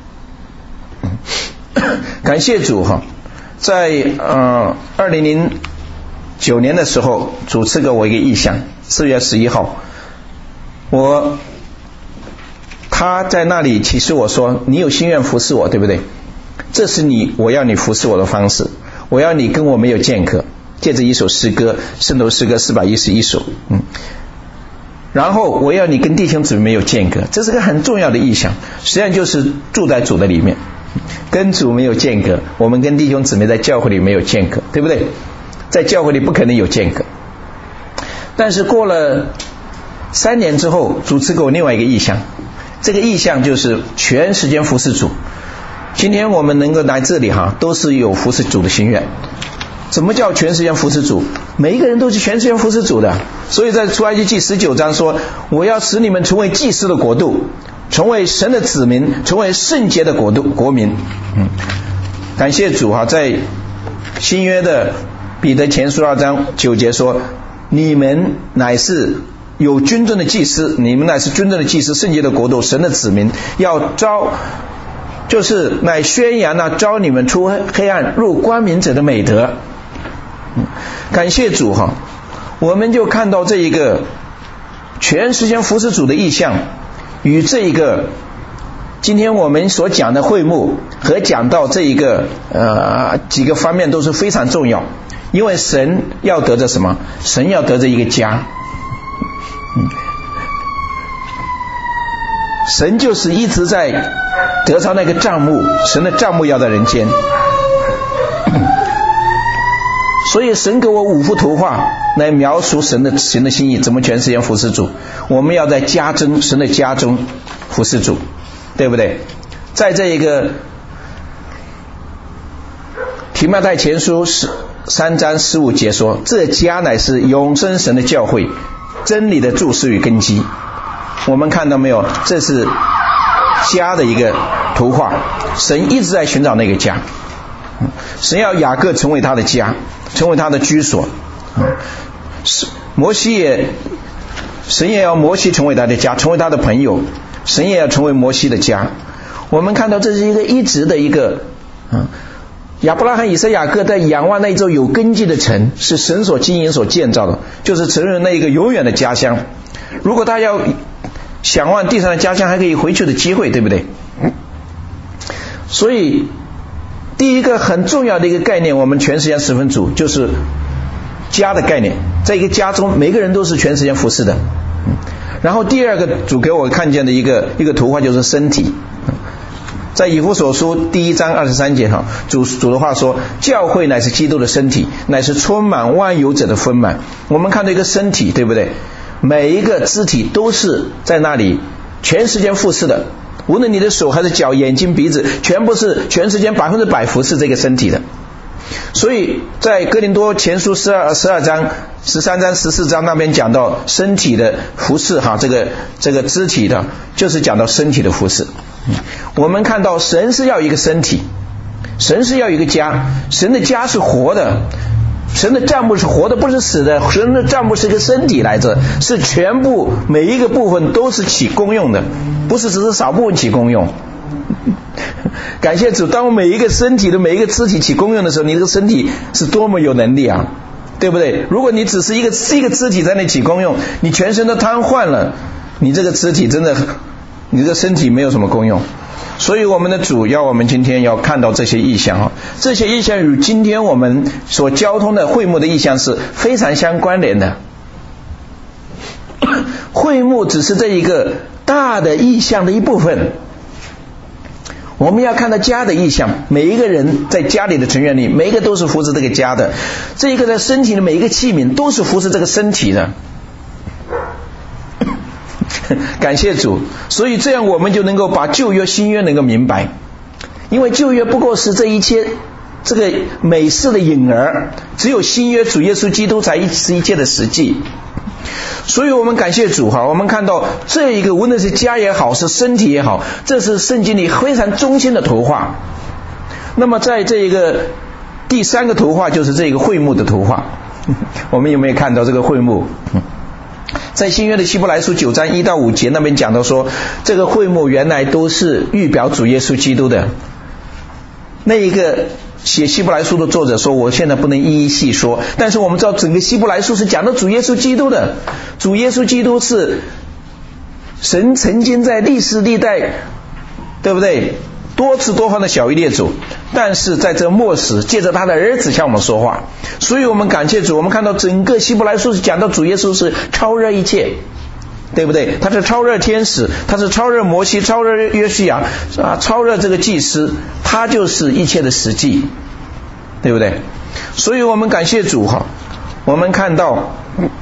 感谢主哈，在呃二零零九年的时候，主赐给我一个意象，四月十一号，我他在那里启示我说，你有心愿服侍我，对不对？这是你我要你服侍我的方式，我要你跟我没有间隔，借着一首诗歌，圣徒诗歌四百一十一首，嗯。然后我要你跟弟兄姊妹没有间隔，这是个很重要的意象，实际上就是住在主的里面，跟主没有间隔。我们跟弟兄姊妹在教会里没有间隔，对不对？在教会里不可能有间隔。但是过了三年之后，主赐给我另外一个意象，这个意象就是全时间服侍主。今天我们能够来这里哈，都是有服侍主的心愿。什么叫全时间服侍主？每一个人都是全时间服侍主的。所以在出埃及记十九章说，我要使你们成为祭司的国度，成为神的子民，成为圣洁的国度国民。嗯，感谢主哈，在新约的彼得前书二章九节说，你们乃是有君尊的祭司，你们乃是君尊的祭司，圣洁的国度，神的子民，要招就是乃宣扬那招你们出黑暗入光明者的美德。感谢主哈，我们就看到这一个全时间服侍主的意象，与这一个今天我们所讲的会幕和讲到这一个呃几个方面都是非常重要。因为神要得着什么？神要得着一个家。嗯，神就是一直在得着那个帐幕，神的帐幕要在人间。所以神给我五幅图画来描述神的神的心意，怎么全时间服侍主。我们要在家中，神的家中服侍主，对不对？在这一个提摩太前书三章十五节说，这家乃是永生神的教会，真理的柱石与根基。我们看到没有？这是家的一个图画，神一直在寻找那个家，神要雅各成为他的家，成为他的居所。摩西也，神也要摩西成为他的家，成为他的朋友，神也要成为摩西的家。我们看到这是一个一直的一个嗯，亚伯拉罕以撒雅各在仰望那一座有根基的城，是神所经营所建造的，就是承认那一个永远的家乡。如果他要想望地上的家乡还可以回去的机会，对不对？所以第一个很重要的一个概念，我们全时间十分主就是家的概念。在一个家中，每个人都是全时间服侍的。 然后第二个主给我看见的一个一个图画就是身体。在以弗所书第一章二十三节哈，主主的话说，教会乃是基督的身体，乃是充满万有者的丰满。我们看到一个身体，对不对？每一个肢体都是在那里全时间服侍的，无论你的手还是脚、眼睛、鼻子，全部是全时间百分之百服侍这个身体的。所以在哥林多前书十二十二章、十三章、十四章那边讲到身体的服侍哈，这个这个肢体的，就是讲到身体的服侍。我们看到神是要一个身体，神是要一个家，神的家是活的，神的帐幕是活的，不是死的。神的帐幕是一个身体来着，是全部每一个部分都是起功用的，不是只是少部分起功用。感谢主，当每一个身体的每一个肢体起功用的时候，你这个身体是多么有能力啊，对不对？如果你只是一个一个肢体在那起功用，你全身都瘫痪了，你这个肢体真的，你这个身体没有什么功用。所以我们的主要我们今天要看到这些意象啊，这些意象与今天我们所交通的会幕的意象是非常相关联的。会幕只是这一个大的意象的一部分，我们要看到家的意象，每一个人在家里的成员里，每一个都是服侍这个家的，这一个在身体的每一个器皿都是服侍这个身体的。感谢主，所以这样我们就能够把旧约新约能够明白，因为旧约不过是这一切这个美事的影儿，只有新约主耶稣基督才是一切的实际。所以我们感谢主哈，我们看到这一个无论是家也好，是身体也好，这是圣经里非常中心的图画。那么在这一个第三个图画就是这个会幕的图画，我们有没有看到这个会幕？在新约的希伯来书九章一到五节那边讲到说，这个会幕原来都是预表主耶稣基督的。那一个写希伯来书的作者说，我现在不能一一细说，但是我们知道整个希伯来书是讲到主耶稣基督的。主耶稣基督是神曾经在历史历代，对不对，多次多方的小于列祖，但是在这末时借着他的儿子向我们说话。所以我们感谢主，我们看到整个希伯来书是讲到主耶稣是超越一切，对不对？他是超越天使，他是超越摩西，超越约书亚啊，超越这个祭司，他就是一切的实际，对不对？所以我们感谢主哈，我们看到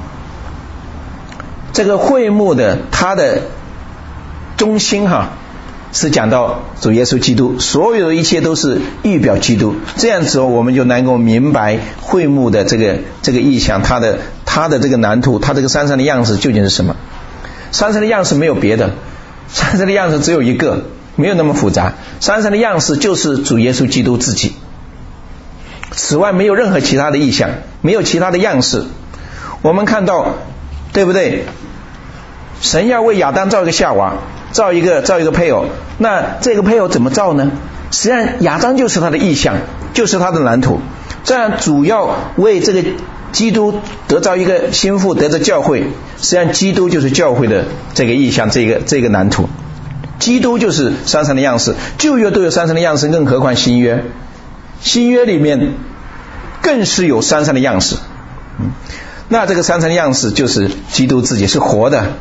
这个会幕的它的中心哈，是讲到主耶稣基督，所有的一切都是预表基督。这样子我们就能够明白会幕的这个这个意象，它的它的这个蓝图，它这个山上的样式究竟是什么？山上的样式没有别的，山上的样式只有一个，没有那么复杂。山上的样式就是主耶稣基督自己，此外没有任何其他的意象，没有其他的样式。我们看到，对不对？神要为亚当造一个夏娃，造一个造一个配偶，那这个配偶怎么造呢？实际上亚当就是他的意象，就是他的蓝图。这样主要为这个基督得造一个心腹，得着教会，实际上基督就是教会的这个意象，这个这个蓝图。基督就是山上的样式，旧约都有山上的样式，更何况新约。新约里面更是有山上的样式，嗯，那这个山上的样式就是基督自己是活的。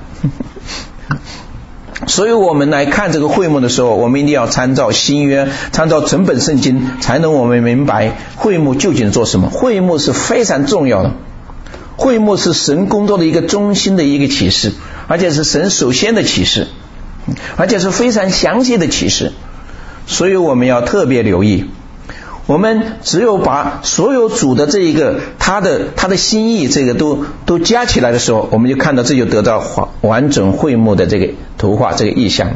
所以我们来看这个会幕的时候，我们一定要参照新约，参照整本圣经，才能我们明白会幕究竟做什么。会幕是非常重要的，会幕是神工作的一个中心的一个启示，而且是神首先的启示，而且是非常详细的启示。所以我们要特别留意，我们只有把所有主的这一个他的他的心意这个都都加起来的时候，我们就看到这就得到完整会幕的这个图画，这个意象。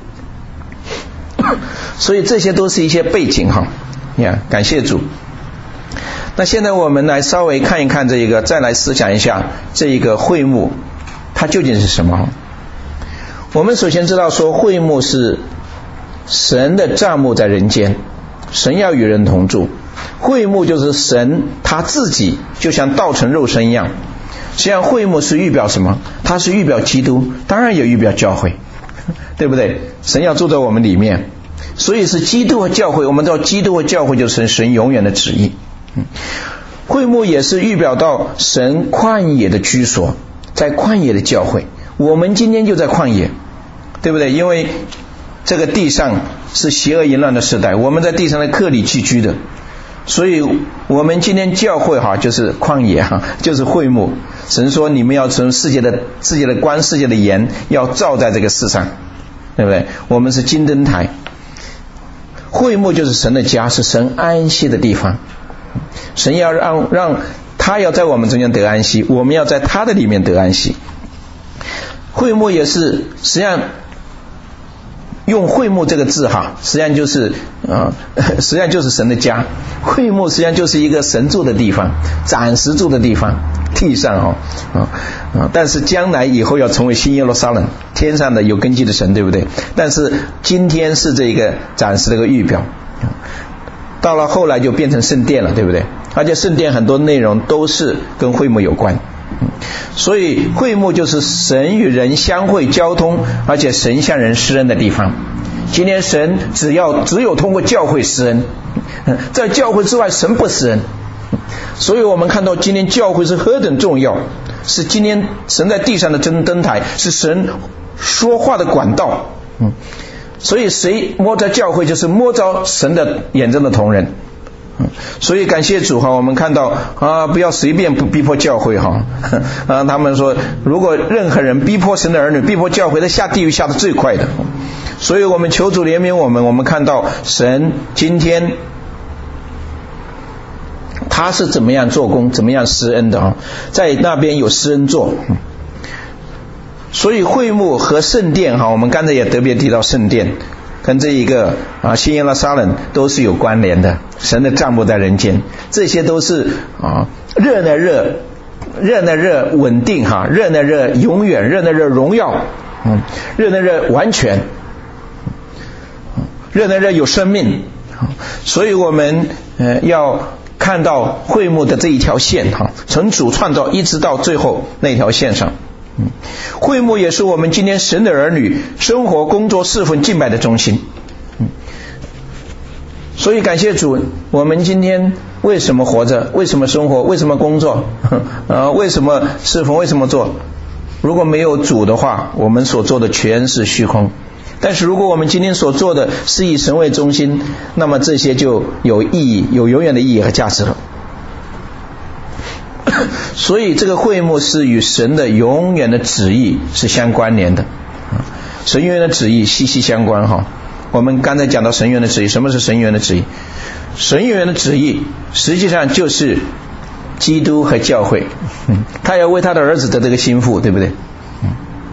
所以这些都是一些背景哈，呀，感谢主。那现在我们来稍微看一看这一个，再来思想一下这一个会幕它究竟是什么。我们首先知道说，会幕是神的帐幕在人间，神要与人同住。会幕就是神他自己就像道成肉身一样。实际上会幕是预表什么？它是预表基督，当然也预表教会，对不对？神要住在我们里面，所以是基督和教会。我们知道基督和教会就是神永远的旨意。会幕也是预表到神旷野的居所，在旷野的教会。 我们今天就在旷野，对不对？因为这个地上是邪恶淫乱的时代，我们在地上的客里寄居的，所以我们今天教会哈就是旷野哈，就是会幕。神说你们要从世界的世界的光、世界的盐要照在这个世上，对不对？我们是金灯台，会幕就是神的家，是神安息的地方。神要让让他要在我们中间得安息，我们要在他的里面得安息。会幕也是实际上用会幕这个字哈，实际上就是啊、呃，实际上就是神的家。会幕实际上就是一个神住的地方，暂时住的地方，地上哦啊啊，但是将来以后要成为新耶路撒冷，天上的有根基的神，对不对？但是今天是这个暂时的一个预表，到了后来就变成圣殿了，对不对？而且圣殿很多内容都是跟会幕有关。所以会幕就是神与人相会交通，而且神向人施恩的地方。今天神只要只有通过教会施恩，在教会之外神不施恩。所以我们看到今天教会是何等重要，是今天神在地上的真灯台，是神说话的管道。嗯，所以谁摸着教会就是摸着神的眼中的同人。所以感谢主哈，我们看到啊，不要随便不逼迫教会哈啊，他们说如果任何人逼迫神的儿女，逼迫教会，他下地狱下的最快的。所以我们求主怜悯我们，我们看到神今天他是怎么样做工，怎么样施恩的啊，在那边有施恩座。所以会幕和圣殿哈，我们刚才也特别提到圣殿跟这一个啊新耶路撒冷都是有关联的，神的帐幕在人间，这些都是啊热那热热那热稳定哈，热那热永远，热那热荣耀，嗯，热那热完全，热那热有生命。所以我们呃要看到会幕的这一条线哈，从主创造一直到最后那条线上。嗯，会幕也是我们今天神的儿女生活、工作、侍奉、敬拜的中心。嗯，所以感谢主，我们今天为什么活着？为什么生活？为什么工作？呃，为什么侍奉？为什么做？如果没有主的话，我们所做的全是虚空。但是如果我们今天所做的是以神为中心，那么这些就有意义，有永远的意义和价值了。所以这个会幕是与神的永远的旨意是相关联的，神永远的旨意息息相关哈。我们刚才讲到神永远的旨意，什么是神永远的旨意？神永远的旨意实际上就是基督和教会，嗯，他要为他的儿子得这个心腹，对不对？嗯，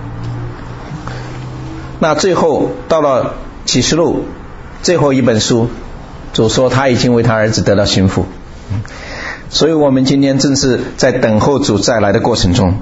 那最后到了启示录最后一本书，主说他已经为他儿子得到心腹。嗯，所以我们今天正是在等候主再来的过程中。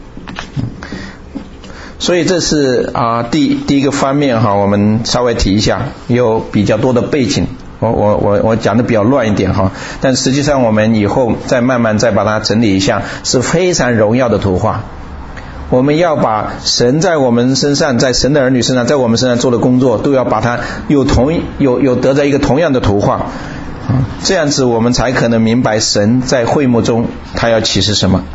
所以这是啊第第一个方面哈，我们稍微提一下，有比较多的背景，我我我我讲的比较乱一点哈，但实际上我们以后再慢慢再把它整理一下，是非常荣耀的图画。我们要把神在我们身上，在神的儿女身上，在我们身上做的工作，都要把它有同有有得在一个同样的图画。这样子我们才可能明白神在会幕中他要启示什么。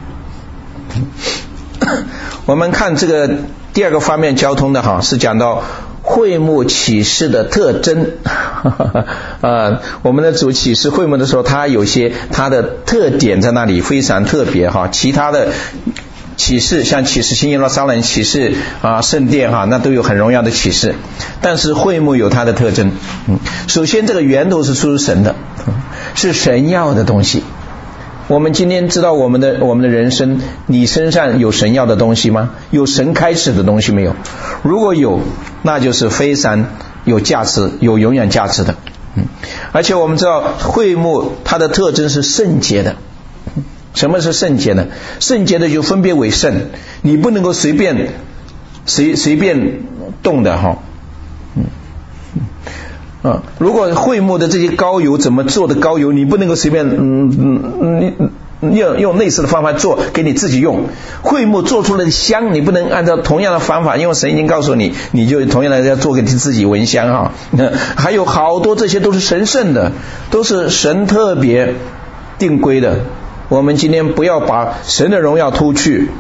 我们看这个第二个方面交通的哈，是讲到会幕启示的特征。呃，我们的主启示会幕的时候，他有些他的特点在那里非常特别哈，其他的启示像启示新耶路撒冷、启示啊圣殿哈，那都有很荣耀的启示，但是会幕有它的特征。嗯，首先这个源头是出于神的，是神要的东西。我们今天知道我们的我们的人生，你身上有神要的东西吗？有神开始的东西没有？如果有，那就是非常有价值、有永远价值的。嗯，而且我们知道会幕它的特征是圣洁的。什么是圣洁呢？圣洁的就分别为圣，你不能够随便随随便动的哈。嗯啊，如果会幕的这些膏油怎么做的膏油，你不能够随便嗯嗯你用用类似的方法做给你自己用。会幕做出来的香，你不能按照同样的方法，因为神已经告诉你，你就同样的要做给自己闻香哈。还有好多这些都是神圣的，都是神特别定规的。我们今天不要把神的荣耀偷去，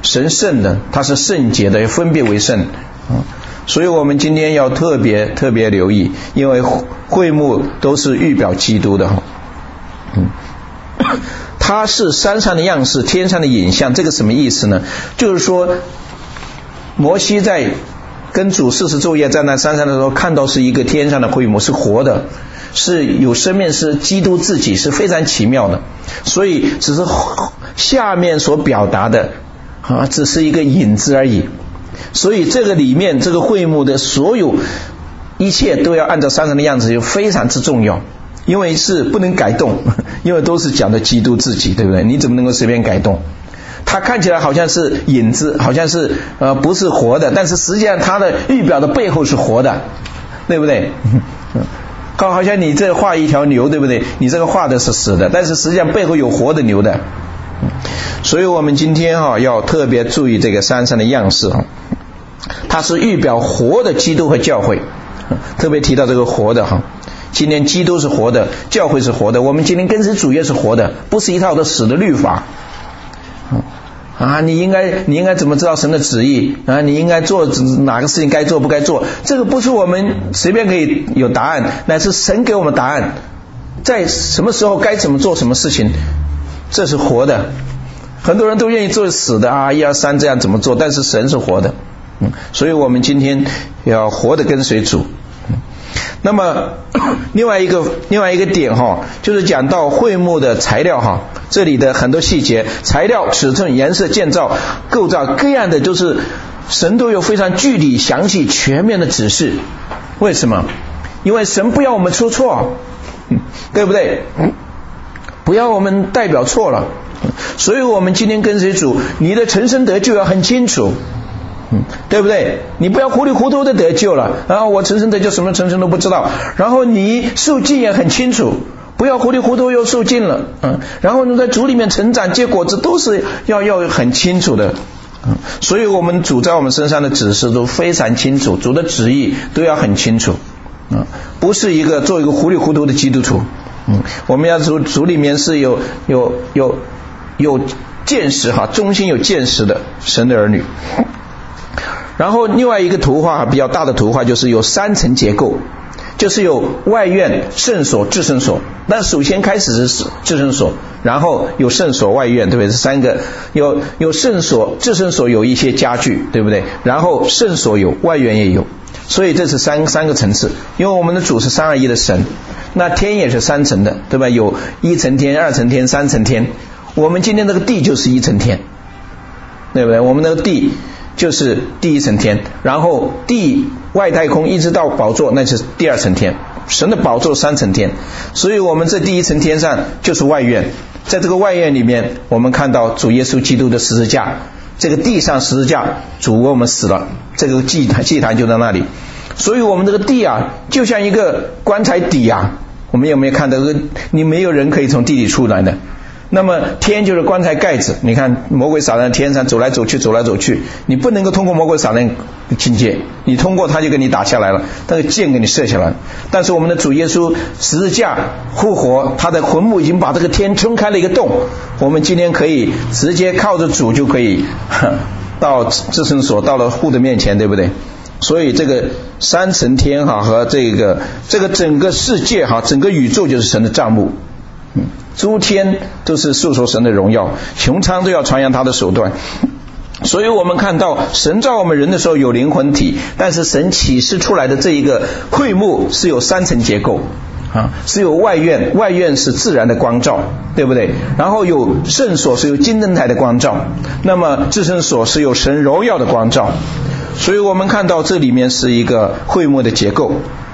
神圣的，它是圣洁的，分别为圣啊。所以我们今天要特别特别留意，因为会幕都是预表基督的哈。嗯，它是山上的样式，天上的影像。这个什么意思呢？就是说摩西在跟主四十昼夜站在山上的时候，看到是一个天上的会幕，是活的，是有生命，是基督自己，是非常奇妙的。所以只是下面所表达的啊，只是一个影子而已。所以这个里面这个会幕的所有一切都要按照山上的样子，就非常之重要，因为是不能改动，因为都是讲的基督自己，对不对？你怎么能够随便改动？它看起来好像是影子，好像是呃不是活的，但是实际上它的预表的背后是活的，对不对？好像你这画一条牛，对不对？你这个画的是死的，但是实际上背后有活的牛的。所以我们今天哈、啊、要特别注意这个山上的样式哈，它是预表活的基督和教会，特别提到这个活的哈。今天基督是活的，教会是活的，我们今天跟随主也是活的，不是一套的死的律法啊！你应该你应该怎么知道神的旨意啊？你应该做哪个事情该做不该做？这个不是我们随便可以有答案，乃是神给我们答案，在什么时候该怎么做什么事情，这是活的。很多人都愿意做死的啊，一二三这样怎么做？但是神是活的，嗯，所以我们今天要活的跟随主。嗯、那么另外一个另外一个点哈，就是讲到会幕的材料哈，这里的很多细节，材料、尺寸、颜色、建造、构造各样的，就是神都有非常具体、详细、全面的指示。为什么？因为神不要我们出错，嗯，对不对？嗯，不要我们代表错了。所以我们今天跟随主，你的成圣得救要很清楚，嗯，对不对？你不要糊里糊涂的得救了，然后我成圣得救什么成圣都不知道，然后你受尽也很清楚，不要糊里糊涂又受尽了，嗯，然后你在主里面成长结果子都是要要很清楚的，嗯，所以我们主在我们身上的指示都非常清楚，主的旨意都要很清楚，嗯，不是一个做一个糊里糊涂的基督徒，嗯，我们要主主里面是有有有有见识哈，中心有见识的神的儿女。然后另外一个图画比较大的图画就是有三层结构，就是有外院、圣所、至圣所。那首先开始是至圣所，然后有圣所、外院，对不对？这三个有有圣所、至圣所有一些家具，对不对？然后圣所有，外院也有，所以这是三三个层次。因为我们的主是三二一的神，那天也是三层的，对吧？有一层天、二层天、三层天。我们今天这个地就是一层天，对不对？我们那个地就是第一层天，然后地外太空一直到宝座，那是第二层天。神的宝座三层天，所以我们这第一层天上就是外院，在这个外院里面，我们看到主耶稣基督的十字架，这个地上十字架主为我们死了，这个祭坛祭坛就在那里。所以我们这个地啊，就像一个棺材底啊，我们有没有看到？你没有人可以从地里出来的。那么天就是棺材盖子，你看魔鬼撒旦天上走来走去走来走去，你不能够通过魔鬼撒旦境界，你通过他就给你打下来了，那个箭给你射下来。但是我们的主耶稣十字架复活，他的魂幕已经把这个天撑开了一个洞，我们今天可以直接靠着主就可以到至圣所，到了父的面前，对不对？所以这个三层天哈和这个这个整个世界哈，整个宇宙就是神的帐幕，嗯，诸天都是诉说神的荣耀，穹苍都要传扬他的手段。所以我们看到神造我们人的时候有灵魂体，但是神启示出来的这一个会幕是有三层结构啊，是有外院，外院是自然的光照，对不对？然后有圣所是有金灯台的光照，那么至圣所是有神荣耀的光照。所以我们看到这里面是一个会幕的结构。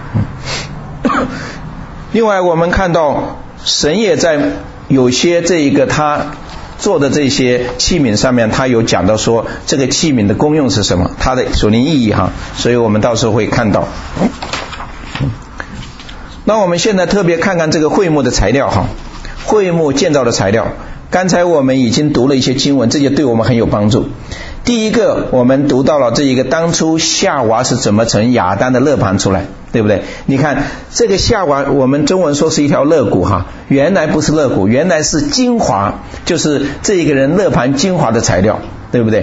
另外我们看到神也在有些这一个他做的这些器皿上面，他有讲到说这个器皿的功用是什么，它的属灵意义哈，所以我们到时候会看到。那我们现在特别看看这个会幕的材料哈，会幕建造的材料。刚才我们已经读了一些经文，这些对我们很有帮助。第一个我们读到了这一个当初夏娃是怎么从亚当的肋旁出来，对不对？你看这个夏娃，我们中文说是一条肋骨哈，原来不是肋骨，原来是精华，就是这一个人肋旁精华的材料，对不对？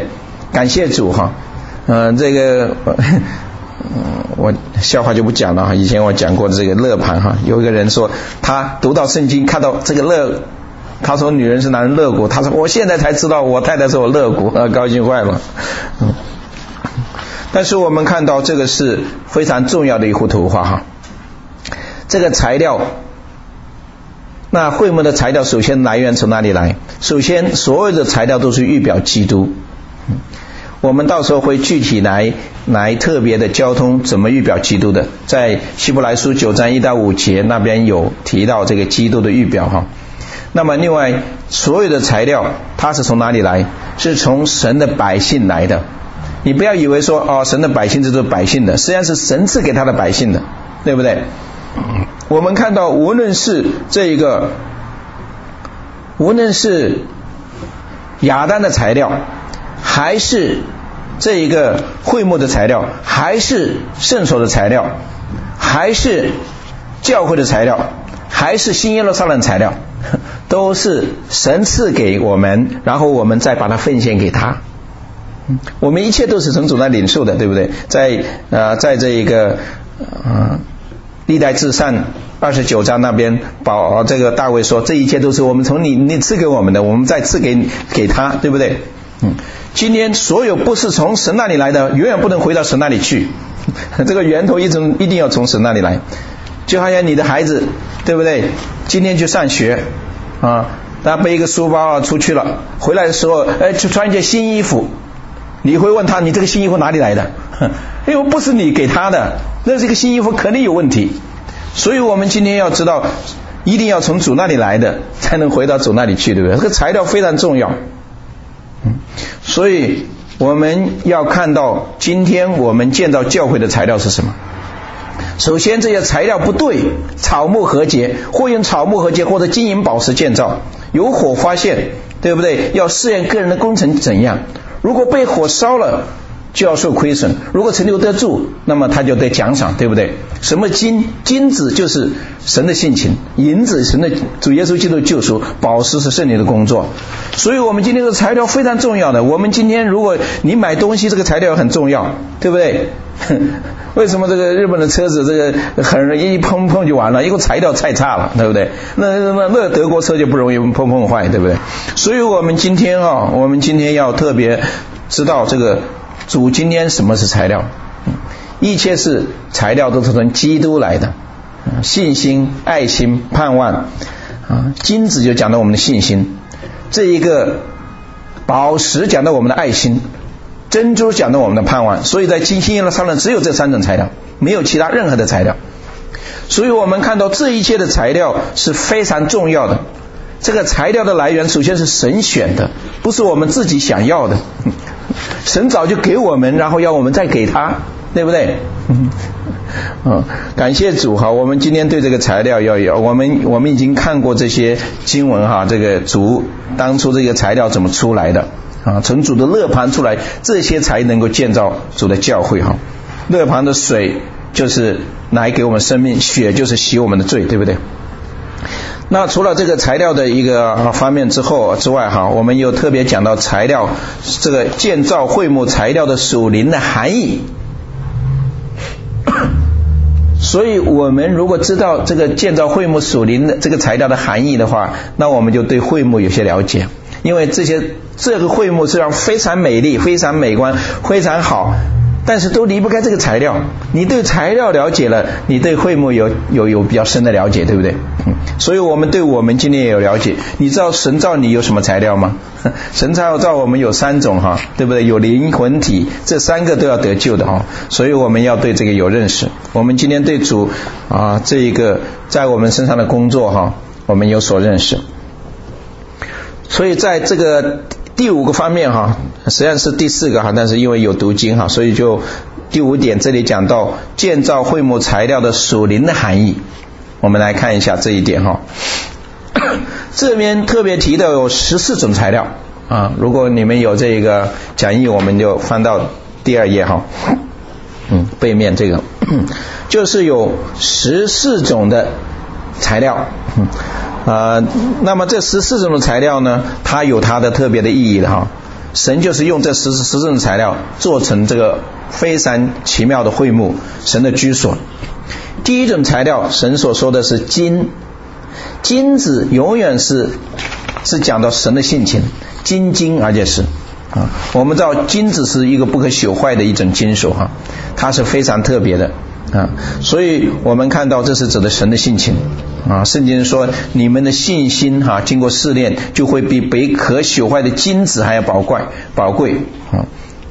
感谢主哈，呃，这个。嗯，我笑话就不讲了哈。以前我讲过这个勒盘哈，有一个人说他读到圣经看到这个肋，他说女人是男人肋骨，他说我现在才知道我太太是我肋骨，啊，高兴坏了。嗯，但是我们看到这个是非常重要的一幅图画哈。这个材料，那会幕的材料首先来源从哪里来？首先所有的材料都是预表基督。嗯，我们到时候会具体来来特别的交通怎么预表基督的，在希伯来书九章一到五节那边有提到这个基督的预表哈。那么另外所有的材料它是从哪里来？是从神的百姓来的。你不要以为说哦，神的百姓就是百姓的，实际上是神赐给他的百姓的，对不对？我们看到无论是这一个无论是亚当的材料，还是这一个会幕的材料，还是圣所的材料，还是教会的材料，还是新耶路撒冷材料，都是神赐给我们，然后我们再把它奉献给他。我们一切都是从主那领受的，对不对？在呃，在这一个呃历代至上二十九章那边，保这个大卫说，这一切都是我们从你你赐给我们的，我们再赐给给他，对不对？嗯，今天所有不是从神那里来的，永远不能回到神那里去。这个源头一直一定要从神那里来。就好像你的孩子，对不对？今天去上学啊，他背一个书包啊出去了，回来的时候，哎，去穿一件新衣服。你会问他，你这个新衣服哪里来的？因为不是你给他的，那这个新衣服肯定有问题。所以我们今天要知道，一定要从主那里来的，才能回到主那里去，对不对？这个材料非常重要。嗯，所以我们要看到，今天我们建造教会的材料是什么？首先，这些材料不对，草木合结，或用草木合结，或者金银宝石建造，有火发现，对不对？要试验个人的工程怎样。如果被火烧了，就要受亏损；如果存留得住，那么他就得奖赏，对不对？什么金？金子就是神的性情，银子神的主耶稣基督的救赎，宝石是圣灵的工作。所以我们今天的材料非常重要的。我们今天如果你买东西，这个材料很重要，对不对？为什么这个日本的车子这个很容易一碰碰就完了？因为材料太差了，对不对？那那那德国车就不容易碰碰坏，对不对？所以我们今天啊，我们今天要特别知道这个主今天什么是材料，一切是材料都是从基督来的，信心、爱心、盼望啊，金子就讲到我们的信心，这一个宝石讲到我们的爱心，珍珠讲到我们的盼望。所以在新耶路撒冷只有这三种材料，没有其他任何的材料。所以我们看到这一切的材料是非常重要的。这个材料的来源首先是神选的，不是我们自己想要的。神早就给我们，然后要我们再给他，对不对？嗯，感谢主哈！我们今天对这个材料要有，我们我们已经看过这些经文哈，这个主当初这个材料怎么出来的啊？从主的肋盘出来，这些才能够建造主的教会哈。肋盘的水就是来给我们生命，血就是洗我们的罪，对不对？那除了这个材料的一个方面之后之外哈，我们又特别讲到材料这个建造会幕材料的属灵的含义。所以我们如果知道这个建造会幕属灵的这个材料的含义的话，那我们就对会幕有些了解。因为这些这个会幕虽然非常美丽、非常美观、非常好，但是都离不开这个材料。你对材料了解了，你对会幕有有有比较深的了解，对不对？嗯，所以我们对我们今天也有了解。你知道神造你有什么材料吗？神造造我们有三种哈，对不对？有灵魂体，这三个都要得救的哈。所以我们要对这个有认识。我们今天对主啊这一个在我们身上的工作哈，我们有所认识。所以在这个第五个方面哈，实际上是第四个哈，但是因为有读经哈，所以就第五点这里讲到建造会幕材料的属灵的含义。我们来看一下这一点哈。这边特别提到有十四种材料啊，如果你们有这个讲义，我们就翻到第二页哈。嗯，背面这个就是有十四种的材料。嗯呃，那么这十四种的材料呢，它有它的特别的意义的哈。 神就是用这十十种材料做成这个非常奇妙的会幕，神的居所。第一种材料，神所说的是金，金子永远是是讲到神的性情，金金，而且是啊，我们知道金子是一个不可朽坏的一种金属哈，它是非常特别的啊，所以我们看到这是指的神的性情啊。圣经说你们的信心哈、啊，经过试炼就会比不可朽坏的金子还要宝贵宝贵啊。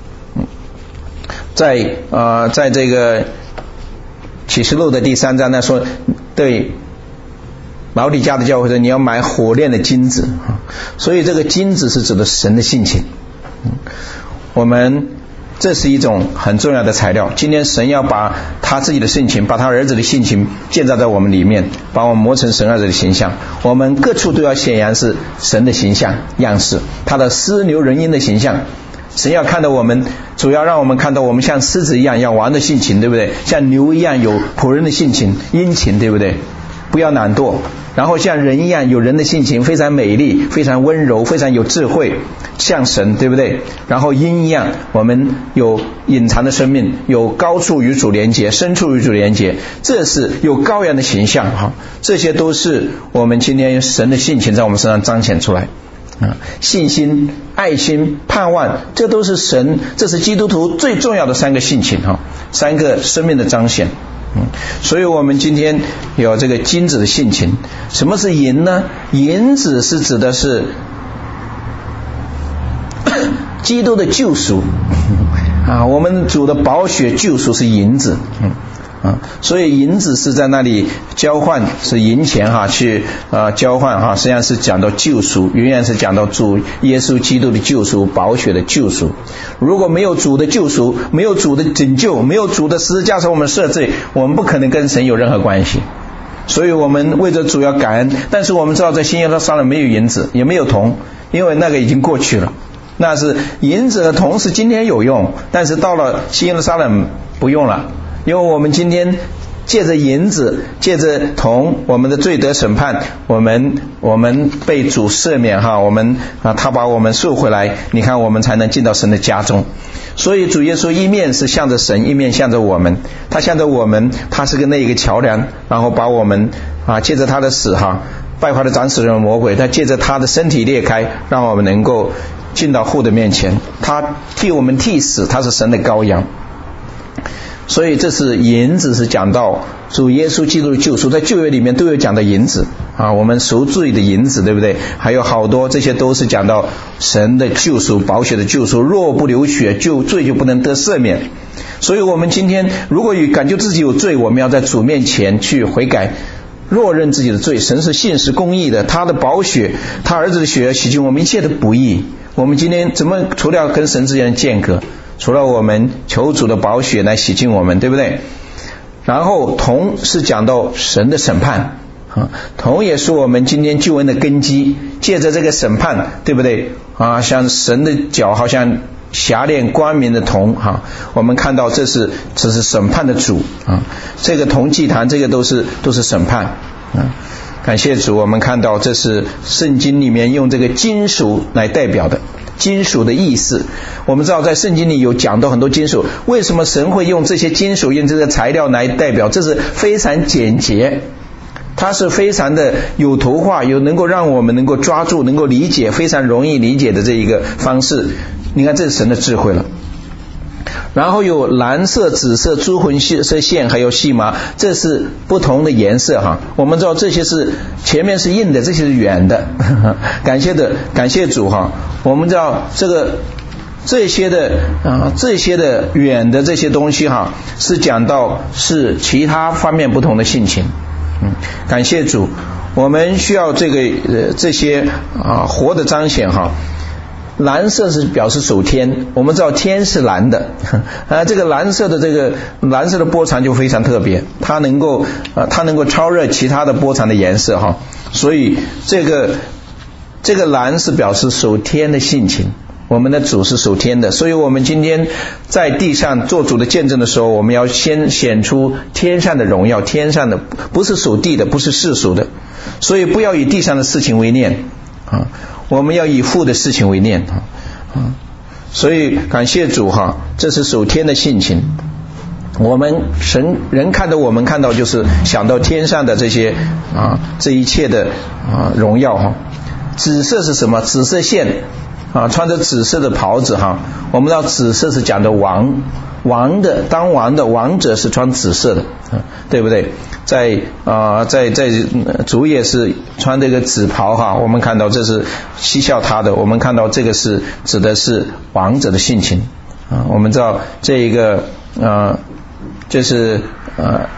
在呃在这个启示录的第三章呢说，对老底嘉的教会说你要买火炼的金子啊，所以这个金子是指的神的性情。我们这是一种很重要的材料，今天神要把他自己的性情，把他儿子的性情建造在我们里面，把我们磨成神儿子的形象，我们各处都要显扬是神的形象样式，他的狮牛人鹰的形象。神要看到我们，主要让我们看到我们像狮子一样要王的性情，对不对？像牛一样有仆人的性情殷勤，对不对？不要懒惰，然后像人一样有人的性情，非常美丽，非常温柔，非常有智慧，像神，对不对？然后鹰一样，我们有隐藏的生命，有高处与主连结，深处与主连结，这是有羔羊的形象哈，这些都是我们今天神的性情在我们身上彰显出来啊，信心、爱心、盼望，这都是神，这是基督徒最重要的三个性情哈，三个生命的彰显。嗯，所以我们今天有这个金子的性情。什么是银呢？银子是指的是基督的救赎啊，我们主的宝血救赎是银子，嗯啊，所以银子是在那里交换，是银钱哈，去呃交换哈，实际上是讲到救赎，永远是讲到主耶稣基督的救赎，宝血的救赎。如果没有主的救赎，没有主的拯救，没有主的十字架为我们赦罪，我们不可能跟神有任何关系。所以我们为着主要感恩，但是我们知道在新耶路撒冷没有银子，也没有铜，因为那个已经过去了。那是银子和铜是今天有用，但是到了新耶路撒冷不用了。因为我们今天借着银子，借着铜，我们的罪得审判，我们我们被主赦免哈，我们啊他把我们赎回来，你看我们才能进到神的家中。所以主耶稣一面是向着神，一面向着我们，他向着我们，他是个那一个桥梁，然后把我们啊借着他的死哈，败坏的掌死人的魔鬼，他借着他的身体裂开，让我们能够进到父的面前，他替我们替死，他是神的羔羊。所以这是银子，是讲到主耶稣基督的救赎，在旧约里面都有讲到银子啊，我们赎罪的银子，对不对？还有好多，这些都是讲到神的救赎，宝血的救赎，若不流血，就罪就不能得赦免。所以我们今天如果感觉自己有罪，我们要在主面前去悔改，若认自己的罪，神是信实公义的，他的宝血，他儿子的血洗净我们一切的不义。我们今天怎么除了跟神之间的间隔，除了我们求主的宝血来洗净我们，对不对？然后铜是讲到神的审判啊，铜也是我们今天救恩的根基，借着这个审判，对不对啊？像神的脚好像霞炼光明的铜哈，我们看到这是这是审判的主啊，这个铜祭坛，这个都是都是审判啊。感谢主，我们看到这是圣经里面用这个金属来代表的，金属的意思。我们知道在圣经里有讲到很多金属，为什么神会用这些金属，用这个材料来代表？这是非常简洁，它是非常的有图画，有能够让我们能够抓住，能够理解，非常容易理解的这一个方式。你看这是神的智慧了。然后有蓝色、紫色、朱红色线，还有细麻，这是不同的颜色哈。我们知道这些是前面是硬的，这些是圆的。感谢的，感谢主哈。我们知道这个这些的啊，这些的远的这些东西哈，是讲到是其他方面不同的性情。嗯，感谢主，我们需要这个呃这些啊活的彰显哈。蓝色是表示属天，我们知道天是蓝的啊，这个蓝色的这个蓝色的波长就非常特别，它能够啊它能够超越其他的波长的颜色哈，所以这个这个蓝是表示属天的性情，我们的主是属天的，所以我们今天在地上做主的见证的时候，我们要先显出天上的荣耀，天上的不是属地的，不是世俗的，所以不要以地上的事情为念啊，我们要以父的事情为念啊。 所以感谢主哈，这是属天的性情。我们神人看到我们看到就是想到天上的这些啊，这一切的啊荣耀哈。紫色是什么？紫色线啊，穿着紫色的袍子哈。我们知道紫色是讲的王，王的当王的王者是穿紫色的，啊、对不对？在啊、呃，在在主也是穿这个紫袍哈。我们看到这是嬉笑他的，我们看到这个是指的是王者的性情啊。我们知道这一个啊。就是呃，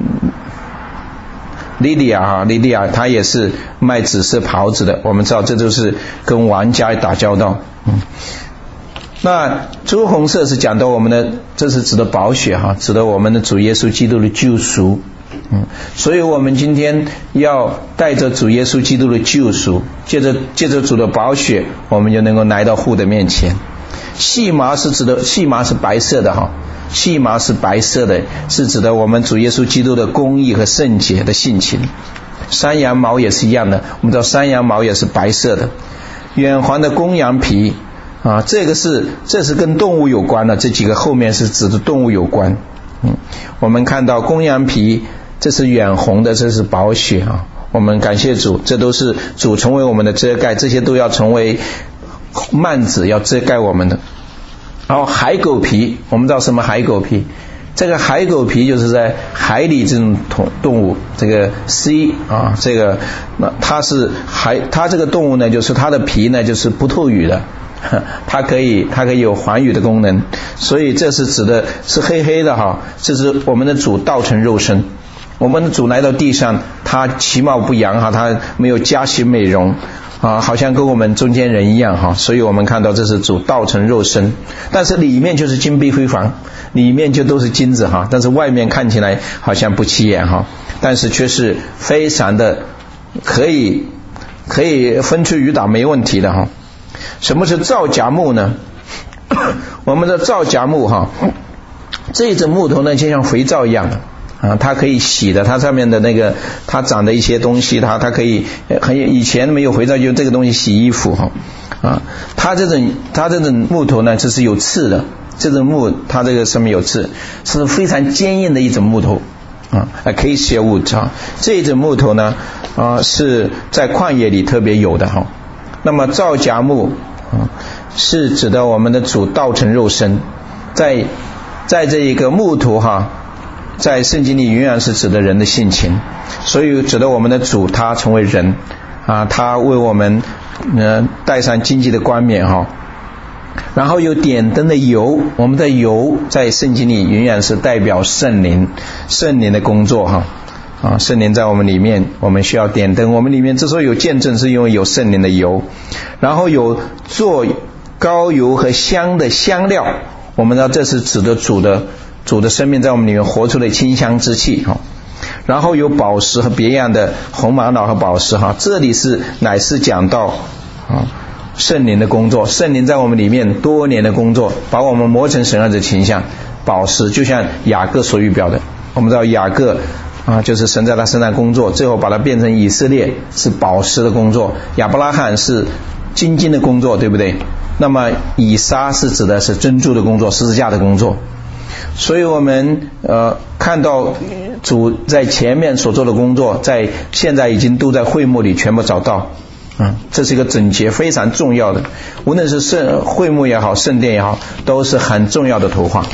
莉莉亚哈，莉莉亚她也是卖紫色袍子的。我们知道这就是跟王家打交道。嗯，那朱红色是讲到我们的，这是指的宝血哈，指的我们的主耶稣基督的救赎。嗯，所以我们今天要带着主耶稣基督的救赎，借着借着主的宝血，我们就能够来到父的面前。细麻是指的，细麻是白色的哈，细麻是白色的，是指的我们主耶稣基督的公义和圣洁的性情。山羊毛也是一样的，我们知道山羊毛也是白色的。远环的公羊皮啊，这个是这是跟动物有关的，这几个后面是指的动物有关。嗯，我们看到公羊皮，这是远红的，这是宝血啊。我们感谢主，这都是主成为我们的遮盖，这些都要成为幔子，要遮盖我们的。然后海狗皮，我们知道什么海狗皮？这个海狗皮就是在海里这种动物，这个 C 啊，这个那它是海，它这个动物呢，就是它的皮呢就是不透雨的，它可以它可以有环雨的功能，所以这是指的是黑黑的哈，这是我们的主道成肉身。我们的主来到地上，他其貌不扬哈，他没有加洗美容啊，好像跟我们中间人一样哈，所以我们看到这是主道成肉身，但是里面就是金碧辉煌，里面就都是金子哈，但是外面看起来好像不起眼哈，但是却是非常的可以可以分出雨打没问题的哈。什么是皂荚木呢？我们的皂荚木哈，这种木头呢就像肥皂一样的啊，它可以洗的，它上面的那个它长的一些东西，它它可以很以前没有肥皂，就这个东西洗衣服哈啊。它这种它这种木头呢，这是有刺的，这种木它这个上面有刺，是非常坚硬的一种木头啊 ，acacia wood 啊。这种木头呢啊是在旷野里特别有的哈。那么皂荚木啊是指的我们的主道成肉身，在在这一个木头哈。在圣经里永远是指的人的性情，所以指的我们的主他成为人啊，他为我们呃戴上荆棘的冠冕哈。然后有点灯的油，我们的油在圣经里永远是代表圣灵，圣灵的工作哈啊，圣灵在我们里面，我们需要点灯。我们里面之所以有见证，是因为有圣灵的油。然后有做膏油和香的香料，我们知道这是指的主的。主的生命在我们里面活出了清香之气哈，然后有宝石和别样的红玛瑙和宝石哈，这里是乃是讲到啊圣灵的工作，圣灵在我们里面多年的工作，把我们磨成神儿子形象。宝石就像雅各所预表的，我们知道雅各啊就是神在他身上工作，最后把他变成以色列是宝石的工作，亚伯拉罕是金金的工作，对不对？那么以撒是指的是珍珠的工作，十字架的工作。所以我们呃看到主在前面所做的工作，在现在已经都在会幕里全部找到，嗯，这是一个整洁非常重要的，无论是圣会幕也好，圣殿也好，都是很重要的图画。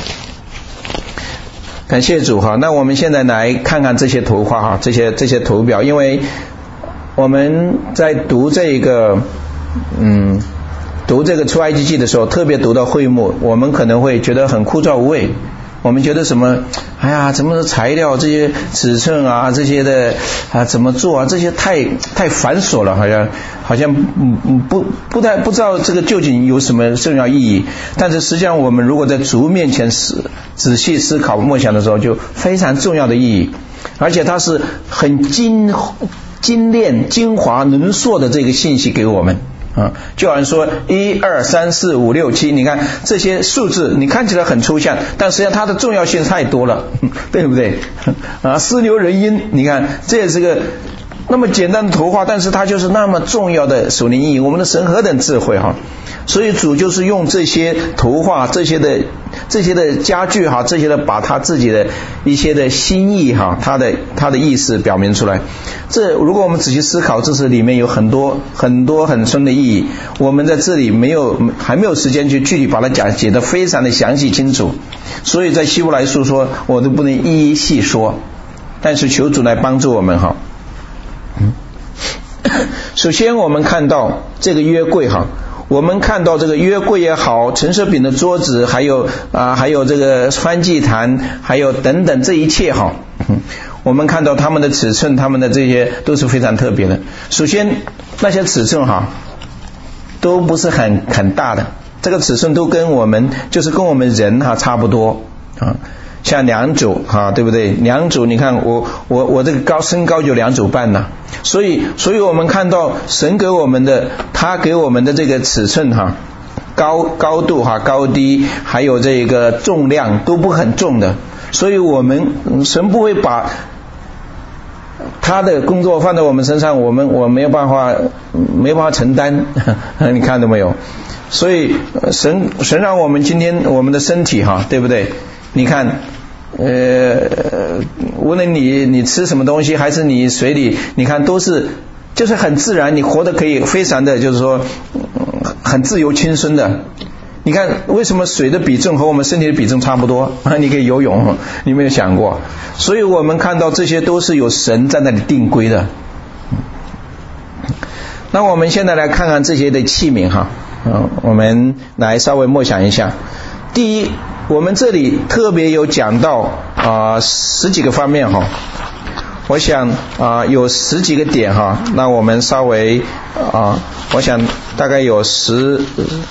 感谢主哈，那我们现在来看看这些图画哈，这些这些图表，因为我们在读这个嗯读这个出埃及记的时候，特别读到会幕，我们可能会觉得很枯燥无味。我们觉得什么，哎呀，怎么材料这些尺寸啊，这些的啊怎么做啊，这些太太繁琐了，好像好像嗯不不太不知道这个究竟有什么重要意义。但是实际上我们如果在主面前思仔细思考默想的时候，就非常重要的意义，而且它是很精精炼精华浓缩的这个信息给我们。啊，就好像说一二三四五六七，你看这些数字，你看起来很抽象，但实际上它的重要性太多了，对不对？啊，四牛人音，你看这也是个那么简单的图画，但是它就是那么重要的属灵意义。我们的神何等智慧哈！所以主就是用这些图画、这些的、这些的家具哈，这些的把他自己的一些的心意哈，他的他的意思表明出来。这如果我们仔细思考，这是里面有很多很多很深的意义。我们在这里没有还没有时间去具体把它讲解得非常的详细清楚，所以在希伯来书说我都不能一一细说，但是求主来帮助我们哈。首先我们看到这个约柜哈，我们看到这个约柜也好，陈设饼的桌子，还有啊还有这个燔祭坛，还有等等这一切哈，我们看到他们的尺寸，他们的这些都是非常特别的。首先那些尺寸哈都不是很很大的，这个尺寸都跟我们就是跟我们人哈差不多啊。像两肘哈，对不对？两肘，你看我我我这个高身高就两肘半呢，所以所以我们看到神给我们的，他给我们的这个尺寸哈，高高度哈，高低还有这个重量都不很重的，所以我们神不会把他的工作放在我们身上，我们我没有办法没有办法承担，你看到没有？所以神神让我们今天我们的身体哈，对不对？你看呃无论你你吃什么东西还是你水里，你看都是就是很自然，你活得可以非常的就是说很自由轻松的。你看为什么水的比重和我们身体的比重差不多？你可以游泳，你没有想过？所以我们看到这些都是有神在那里定规的。那我们现在来看看这些的器皿哈，嗯，我们来稍微默想一下。第一，我们这里特别有讲到啊、呃、十几个方面哈，我想啊、呃、有十几个点哈，那我们稍微啊、呃、我想大概有十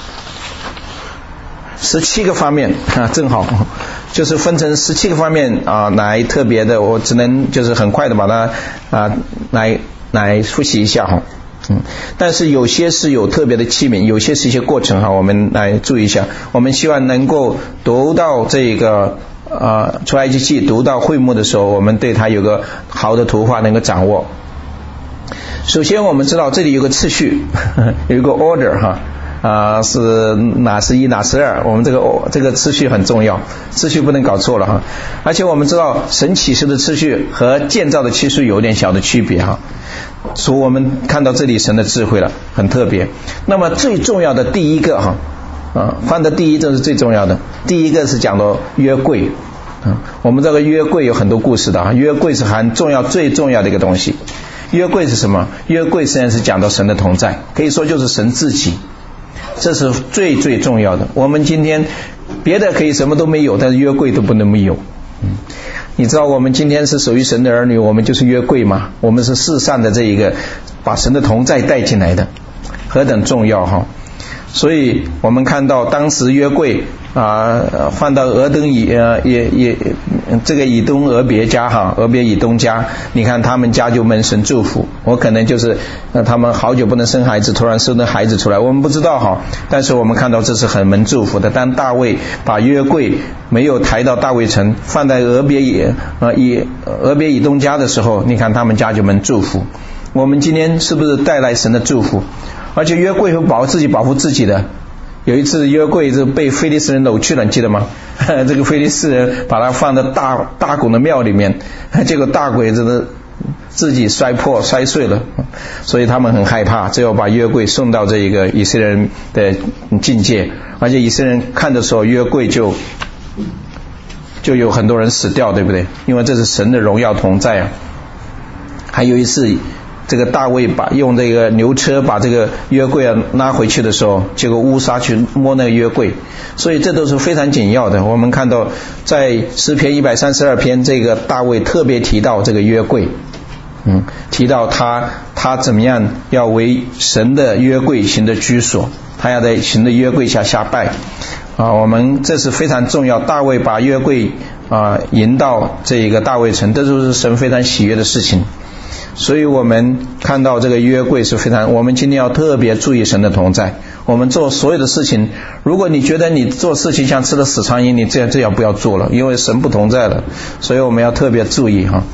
十七个方面啊，正好就是分成十七个方面啊、呃、来特别的，我只能就是很快的把它啊、呃、来来复习一下哈。嗯，但是有些是有特别的器皿，有些是一些过程哈，我们来注意一下。我们希望能够读到这个呃出埃及记，读到会幕的时候，我们对它有个好的图画能够掌握。首先我们知道这里有个次序，有一个 order 哈。啊、呃，是哪是一哪是二，我们这个这个次序很重要，次序不能搞错了哈。而且我们知道神启示的次序和建造的次序有点小的区别哈，所以我们看到这里神的智慧了，很特别。那么最重要的第一个哈啊，放在第一这是最重要的，第一个是讲到约柜啊，我们这个约柜有很多故事的啊，约柜是很重要最重要的一个东西。约柜是什么？约柜实际上是讲到神的同在，可以说就是神自己。这是最最重要的。我们今天别的可以什么都没有，但是约柜都不能没有。嗯，你知道我们今天是属于神的儿女，我们就是约柜嘛，我们是世上的这一个把神的同在带进来的，何等重要哈！所以我们看到当时约柜啊、呃、放到俄登以呃也也这个以东俄别家哈，俄别以东家，你看他们家就蒙神祝福。我可能就是呃他们好久不能生孩子，突然生的孩子出来，我们不知道哈，但是我们看到这是很蒙祝福的。当大卫把约柜没有抬到大卫城，放在俄别以呃以俄别以东家的时候，你看他们家就蒙祝福。我们今天是不是带来神的祝福？而且约柜会保护自己保护自己的。有一次约柜就被非利士人掳去了，你记得吗？这个非利士人把它放在大大拱的庙里面，结果大鬼子的自己摔破摔碎了，所以他们很害怕，最后把约柜送到这一个以色列人的境界，而且以色列人看的时候，约柜就就有很多人死掉，对不对？因为这是神的荣耀同在啊。还有一次这个大卫把用这个牛车把这个约柜啊拉回去的时候，结果乌撒去摸那个约柜，所以这都是非常紧要的。我们看到在诗篇一百三十二篇，这个大卫特别提到这个约柜，嗯，提到他他怎么样要为神的约柜行的居所，他要在神的约柜下下拜啊。我们这是非常重要，大卫把约柜啊引到这一个大卫城，这就是神非常喜悦的事情。所以我们看到这个约柜是非常，我们今天要特别注意神的同在。我们做所有的事情，如果你觉得你做事情像吃了死苍蝇，你这样这样不要做了，因为神不同在了。所以我们要特别注意哈。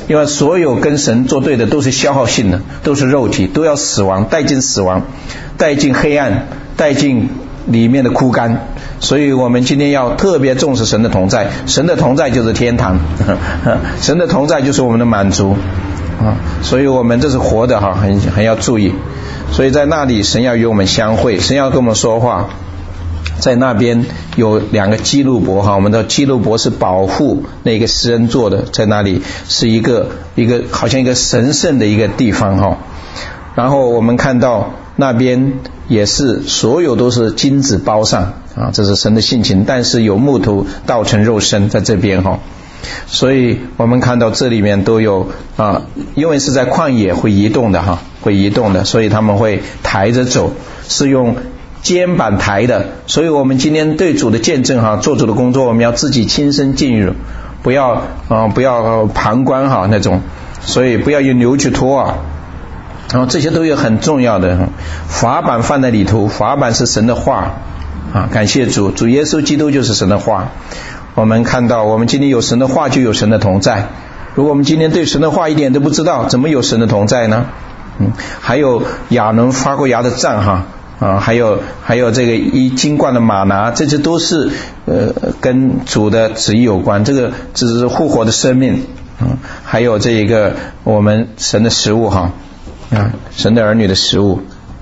因为所有跟神作对的都是消耗性的，都是肉体，都要死亡，带进死亡，带进黑暗，带进里面的枯干。所以我们今天要特别重视神的同在，神的同在就是天堂，神的同在就是我们的满足啊！所以我们这是活的哈，很很要注意。所以在那里神要与我们相会，神要跟我们说话。在那边有两个基路伯哈，我们的基路伯是保护那个施恩座的，在那里是一个一个好像一个神圣的一个地方哈。然后我们看到那边也是所有都是金子包上啊，这是神的性情，但是有木头道成肉身在这边哈。所以我们看到这里面都有啊，因为是在旷野会移动的哈，会移动的，所以他们会抬着走，是用肩膀抬的。所以我们今天对主的见证哈，做主的工作，我们要自己亲身进入，不要啊、呃、不要旁观哈那种，所以不要用牛去拖啊。然后这些都有很重要的法版放在里头，法版是神的话啊，感谢主，主耶稣基督就是神的话。我们看到我们今天有神的话，就有神的同在。如果我们今天对神的话一点都不知道，怎么有神的同在呢？嗯，还有亚伦发过芽的杖哈啊，还有还有这个一金冠的玛拿，这些都是呃跟主的旨意有关。这个只是复活的生命，嗯，还有这一个我们神的食物哈啊，神的儿女的食物。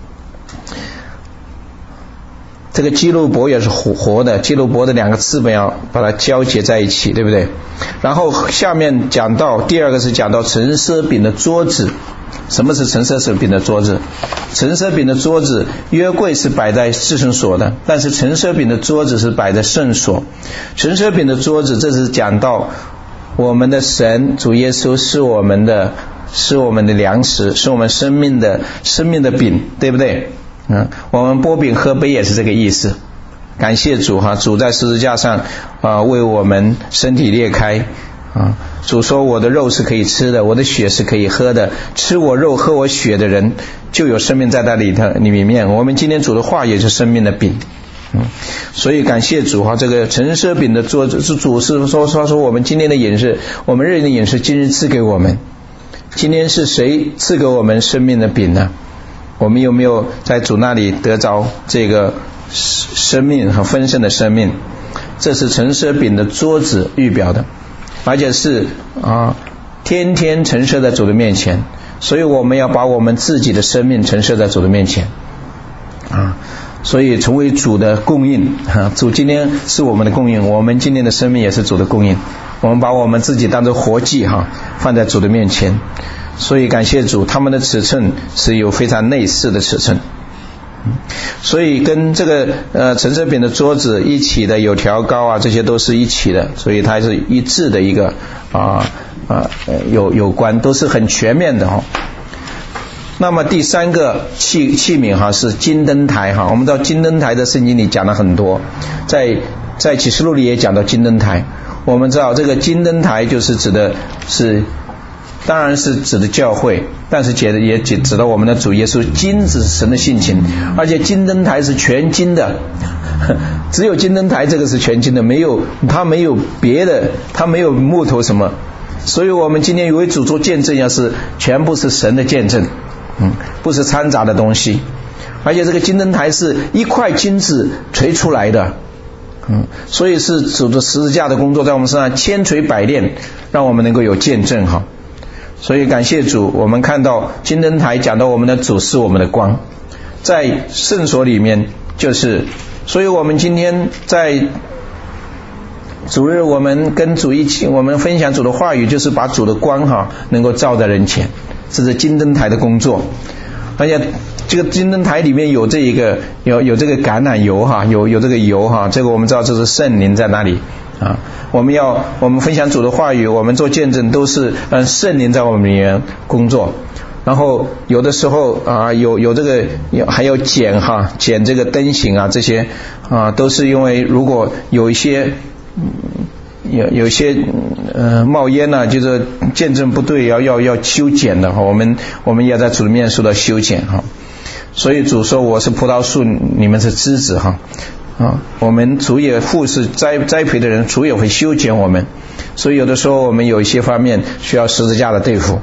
这个基路伯也是活活的，基路伯的两个翅膀要把它交结在一起，对不对？然后下面讲到第二个是讲到陈设饼的桌子。什么是陈设饼的桌子？陈设饼的桌子，约柜是摆在至圣所的，但是陈设饼的桌子是摆在圣所。陈设饼的桌子，这是讲到我们的神主耶稣是我们的是我们的粮食，是我们生命的生命的饼，对不对？嗯，我们剥饼喝杯也是这个意思。感谢主哈，主在十字架上啊为我们身体裂开啊，主说我的肉是可以吃的，我的血是可以喝的，吃我肉喝我血的人就有生命在那里头里面。我们今天主的话也是生命的饼。嗯，所以感谢主哈，这个陈设饼的作者是主是说说说我们今天的饮食，我们日的饮食今日赐给我们。今天是谁赐给我们生命的饼呢？我们有没有在主那里得着这个生命和丰盛的生命？这是陈设饼的桌子预表的，而且是啊天天陈设在主的面前，所以我们要把我们自己的生命陈设在主的面前啊，所以成为主的供应啊，主今天是我们的供应，我们今天的生命也是主的供应，我们把我们自己当作活祭哈，放在主的面前。所以感谢主，他们的尺寸是有非常类似的尺寸，所以跟这个呃陈设饼的桌子一起的有调高啊，这些都是一起的，所以它是一致的一个啊啊有有关，都是很全面的哈。那么第三个器器皿哈是金灯台哈，我们知道金灯台的圣经里讲了很多，在在启示录里也讲到金灯台。我们知道这个金灯台就是指的是。当然是指的教会，但是指的也指指的我们的主耶稣。金子是神的性情，而且金灯台是全金的，只有金灯台这个是全金的，没有它没有别的，它没有木头什么。所以我们今天为主做见证，要是全部是神的见证，嗯，不是掺杂的东西。而且这个金灯台是一块金子锤出来的，嗯，所以是主的十字架的工作在我们身上千锤百炼，让我们能够有见证哈。所以感谢主，我们看到金灯台讲到我们的主是我们的光，在圣所里面就是，所以我们今天在主日我们跟主一起，我们分享主的话语，就是把主的光哈能够照在人前，这是金灯台的工作。而且这个金灯台里面有这一个有有这个橄榄油哈，有有这个油哈，这个我们知道这是圣灵在那里啊。我们要我们分享主的话语，我们做见证都是嗯圣灵在我们里面工作。然后有的时候啊有有这个有还有剪哈剪这个灯型啊，这些啊都是因为如果有一些有有些呃冒烟呢、啊，就是见证不对，要要要修剪的哈，我们我们也在主的面受到修剪哈。所以主说我是葡萄树，你们是枝子哈。 啊，我们主也护持栽栽培的人，主也会修剪我们，所以有的时候我们有一些方面需要十字架的对付。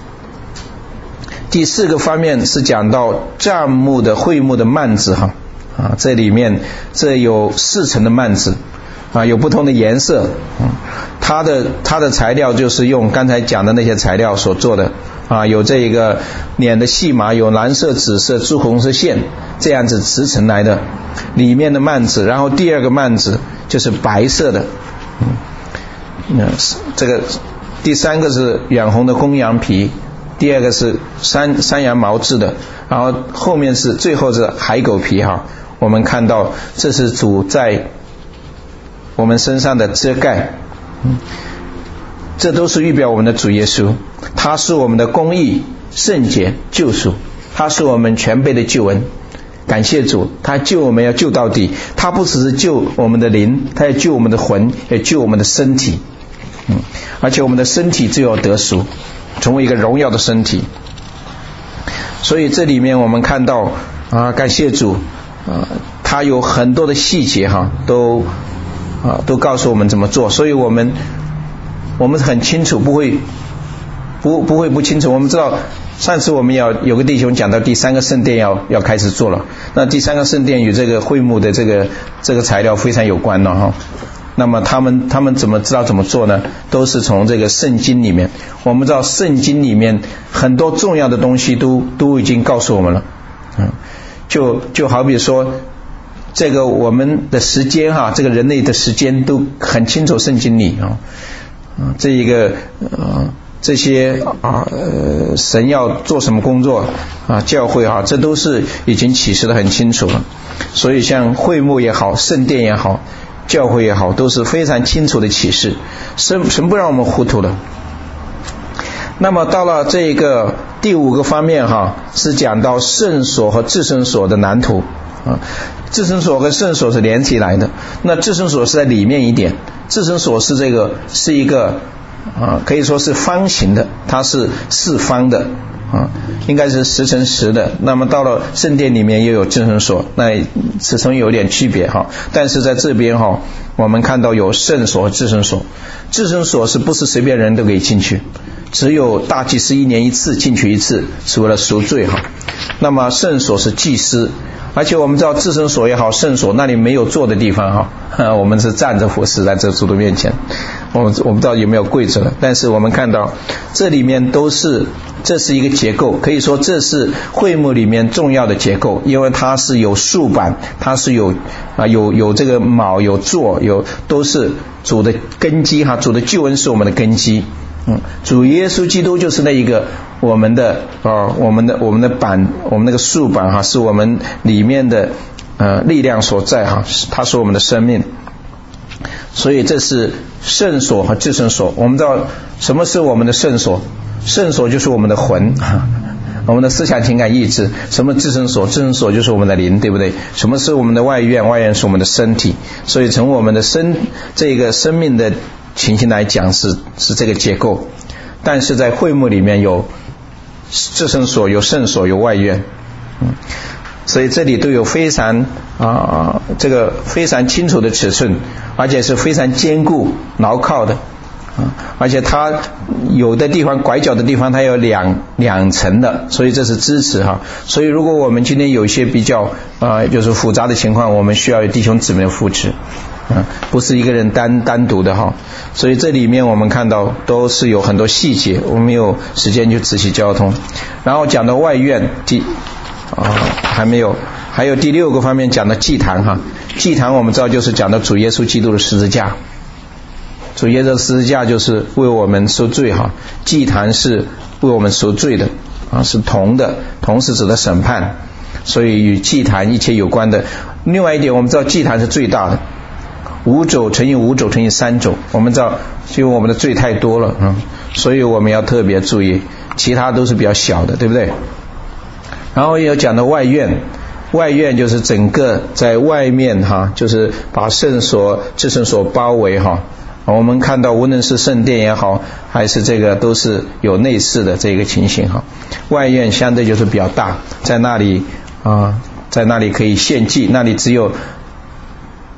第四个方面是讲到帐幕的会幕的幔子哈，啊，这里面这有四层的幔子啊，有不同的颜色，嗯，它的它的材料就是用刚才讲的那些材料所做的啊，有这个捻的细麻，有蓝色、紫色、朱红色线，这样子织成来的里面的幔子。然后第二个幔子就是白色的，嗯，那这个第三个是远红的公羊皮，第二个是山山羊毛制的，然后后面是最后是海狗皮哈。我们看到这是主在我们身上的遮盖，嗯，这都是预表我们的主耶稣，他是我们的公义、圣洁、救赎，他是我们全备的救恩。感谢主，他救我们要救到底，他不只是救我们的灵，他要救我们的魂，也救我们的身体，嗯，而且我们的身体最有得赎，成为一个荣耀的身体。所以这里面我们看到啊，感谢主啊，他有很多的细节哈，都啊都告诉我们怎么做，所以我们我们很清楚，不会不不会不清楚。我们知道上次我们要有个弟兄讲到第三个圣殿要要开始做了，那第三个圣殿与这个会幕的这个这个材料非常有关了哈。那么他们他们怎么知道怎么做呢？都是从这个圣经里面。我们知道圣经里面很多重要的东西都都已经告诉我们了，嗯，就就好比说这个我们的时间哈，这个人类的时间都很清楚圣经里啊，啊这一个呃这些啊呃神要做什么工作啊，教会啊，这都是已经启示得很清楚了。所以像会幕也好，圣殿也好，教会也好，都是非常清楚的启示，神神不让我们糊涂的。那么到了这个第五个方面哈，是讲到圣所和至圣所的蓝图啊，至圣所和圣所是连起来的。那至圣所是在里面一点，至圣所是这个是一个啊，可以说是方形的，它是四方的啊，应该是十乘十的。那么到了圣殿里面又有至圣所，那尺寸有点区别哈。但是在这边哈，我们看到有圣所和至圣所。至圣所是不是随便人都可以进去？只有大祭司一年一次进去一次，是为了赎罪哈。那么圣所是祭司，而且我们知道至圣所也好，圣所那里没有坐的地方哈，我们是站着服侍在这主的面前。我们我不知道有没有跪着的，但是我们看到这里面都是，这是一个结构，可以说这是会幕里面重要的结构，因为它是有竖板，它是有啊有有这个卯有座有，都是主的根基哈，主的救恩是我们的根基。嗯，主耶稣基督就是那一个我们的啊，我们的我们的板，我们那个竖板哈，是我们里面的呃力量所在哈，它是我们的生命。所以这是圣所和至圣所。我们知道什么是我们的圣所？圣所就是我们的魂，我们的思想情感意志。什么至圣所？至圣所就是我们的灵，对不对？什么是我们的外院？外院是我们的身体。所以从我们的生这个生命的情形来讲是是这个结构。但是在会幕里面有至圣所，有圣所，有外院，嗯，所以这里都有非常啊这个非常清楚的尺寸，而且是非常坚固牢靠的啊，而且它有的地方拐角的地方它有两两层的，所以这是支持哈。所以如果我们今天有一些比较啊就是复杂的情况，我们需要有弟兄姊妹的扶持啊，不是一个人单单独的哈。所以这里面我们看到都是有很多细节，我们没有时间去仔细交通。然后讲到外院第啊还没有，还有第六个方面讲的祭坛哈。祭坛我们知道就是讲到主耶稣基督的十字架，主耶稣的十字架就是为我们赎罪哈，祭坛是为我们赎罪的啊，是铜的，铜是指的审判，所以与祭坛一切有关的。另外一点，我们知道祭坛是最大的，五肘乘以五肘乘以三肘，我们知道因为我们的罪太多了，嗯，所以我们要特别注意，其他都是比较小的，对不对？然后又讲到外院，外院就是整个在外面哈，就是把圣所至圣所包围哈。我们看到无论是圣殿也好，还是这个都是有内室的这个情形哈。外院相对就是比较大，在那里啊，在那里可以献祭，那里只有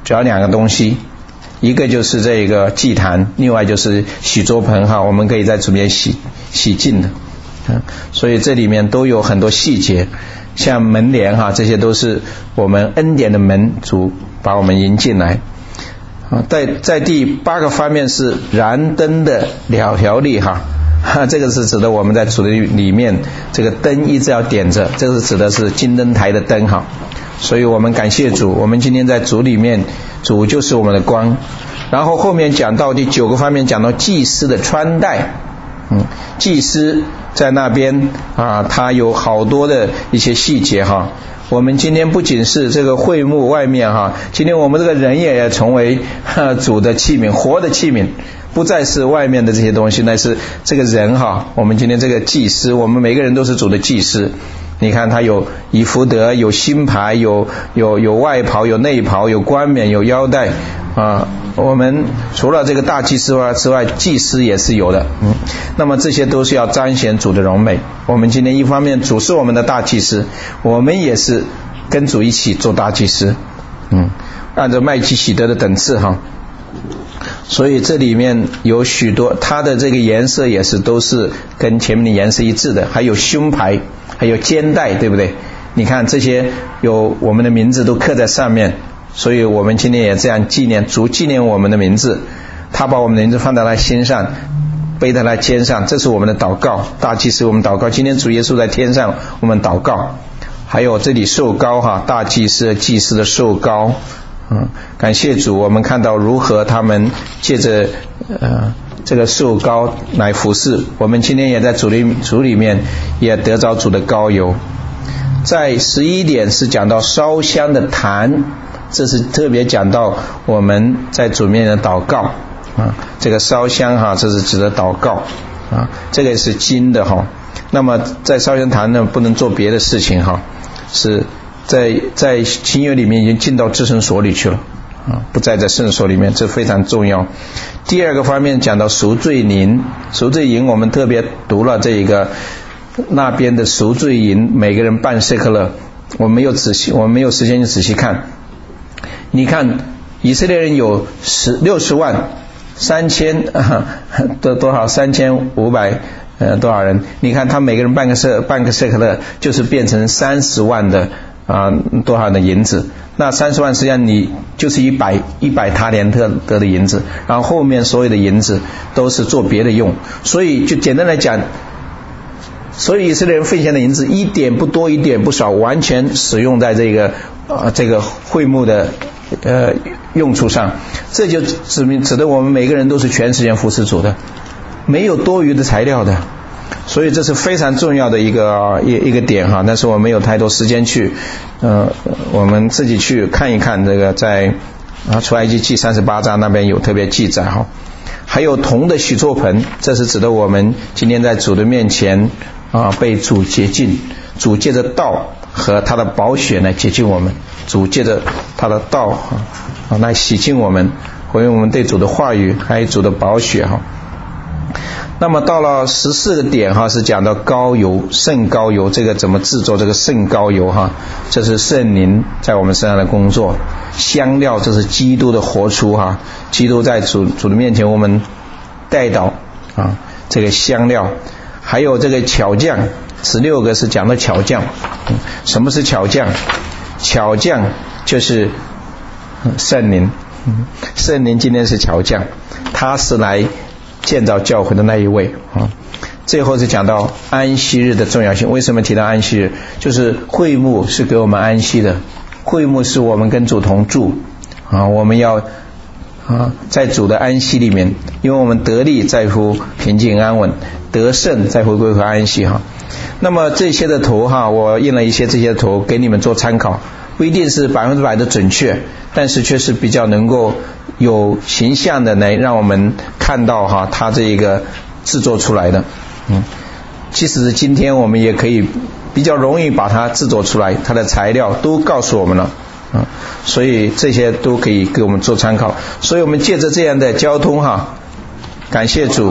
主要两个东西，一个就是这个祭坛，另外就是洗桌盆哈，我们可以在主面洗洗净的。嗯，所以这里面都有很多细节，像门帘哈，这些都是我们恩典的门，主把我们迎进来。啊，在在第八个方面是燃灯的了条例哈。这个是指的我们在主的里面，这个灯一直要点着，这个是指的是金灯台的灯哈。所以我们感谢主，我们今天在主里面，主就是我们的光。然后后面讲到第九个方面，讲到祭司的穿戴，嗯，祭司在那边啊，他有好多的一些细节哈。我们今天不仅是这个会幕外面哈，今天我们这个人也要成为主的器皿，活的器皿。不再是外面的这些东西，那是这个人哈。我们今天这个祭司，我们每个人都是主的祭司。你看他有以弗得，有新牌，有有有外袍，有内袍，有冠冕，有腰带啊。我们除了这个大祭司之外，祭司也是有的。嗯，那么这些都是要彰显主的荣美。我们今天一方面主是我们的大祭司，我们也是跟主一起做大祭司。嗯，按照麦基洗德的等次哈。所以这里面有许多，它的这个颜色也是都是跟前面的颜色一致的，还有胸牌，还有肩带，对不对？你看这些有我们的名字都刻在上面，所以我们今天也这样纪念，主纪念我们的名字，他把我们的名字放在他心上，背在他肩上，这是我们的祷告。大祭司我们祷告，今天主耶稣在天上，我们祷告。还有这里受膏哈，大祭司祭司的受膏。嗯，感谢主，我们看到如何他们借着呃这个受膏来服侍我们。今天也在主里主里面也得着主的膏油。在十一点是讲到烧香的坛，这是特别讲到我们在主面的祷告啊。这个烧香哈，这是指的祷告啊，这个是金的哈。那么在烧香坛呢，不能做别的事情哈，是。在在新约里面已经进到至圣所里去了啊，不再在圣所里面，这非常重要。第二个方面讲到赎罪营，赎罪营我们特别读了这一个那边的赎罪营，每个人半舍克勒，我没有仔细，我没有时间去仔细看。你看以色列人有十六十万三千多多少三千五百呃多少人？你看他每个人半个舍半个舍克勒，就是变成三十万的。啊，多少的银子？那三十万实际上你就是一百一百塔连特得的银子，然后后面所有的银子都是做别的用，所以就简单来讲，所以以色列人奉献的银子一点不多一点不少，完全使用在这个啊这个会幕的呃用处上，这就指明指的我们每个人都是全时间服侍主的，没有多余的材料的。所以这是非常重要的一个一一个点哈，但是我没有太多时间去呃我们自己去看一看，这个在啊出埃及记三十八章那边有特别记载哈。还有铜的洗座盆，这是指的我们今天在主的面前啊被主洁净，主借着道和他的宝血来洁净我们，主借着他的道啊来洗净我们，回应我们对主的话语，还有主的宝血哈。那么到了十四个点哈，是讲到膏油，圣膏油，这个怎么制作这个圣膏油哈？这是圣灵在我们身上的工作。香料，这是基督的活出哈，基督在主主的面前我们带到啊这个香料。还有这个巧匠，十六个是讲的巧匠。嗯，什么是巧匠？巧匠就是圣灵，嗯，圣灵今天是巧匠，他是来建造教会的那一位啊。最后是讲到安息日的重要性。为什么提到安息日？就是会幕是给我们安息的，会幕是我们跟主同住啊，我们要啊在主的安息里面，因为我们得力在乎平静安稳，得胜在乎归回安息哈。那么这些的图哈，我印了一些这些图给你们做参考，不一定是百分之百的准确，但是却是比较能够有形象的来让我们看到哈，它这一个制作出来的，嗯，即使是今天我们也可以比较容易把它制作出来，它的材料都告诉我们了，嗯，所以这些都可以给我们做参考。所以我们借着这样的交通哈，感谢主。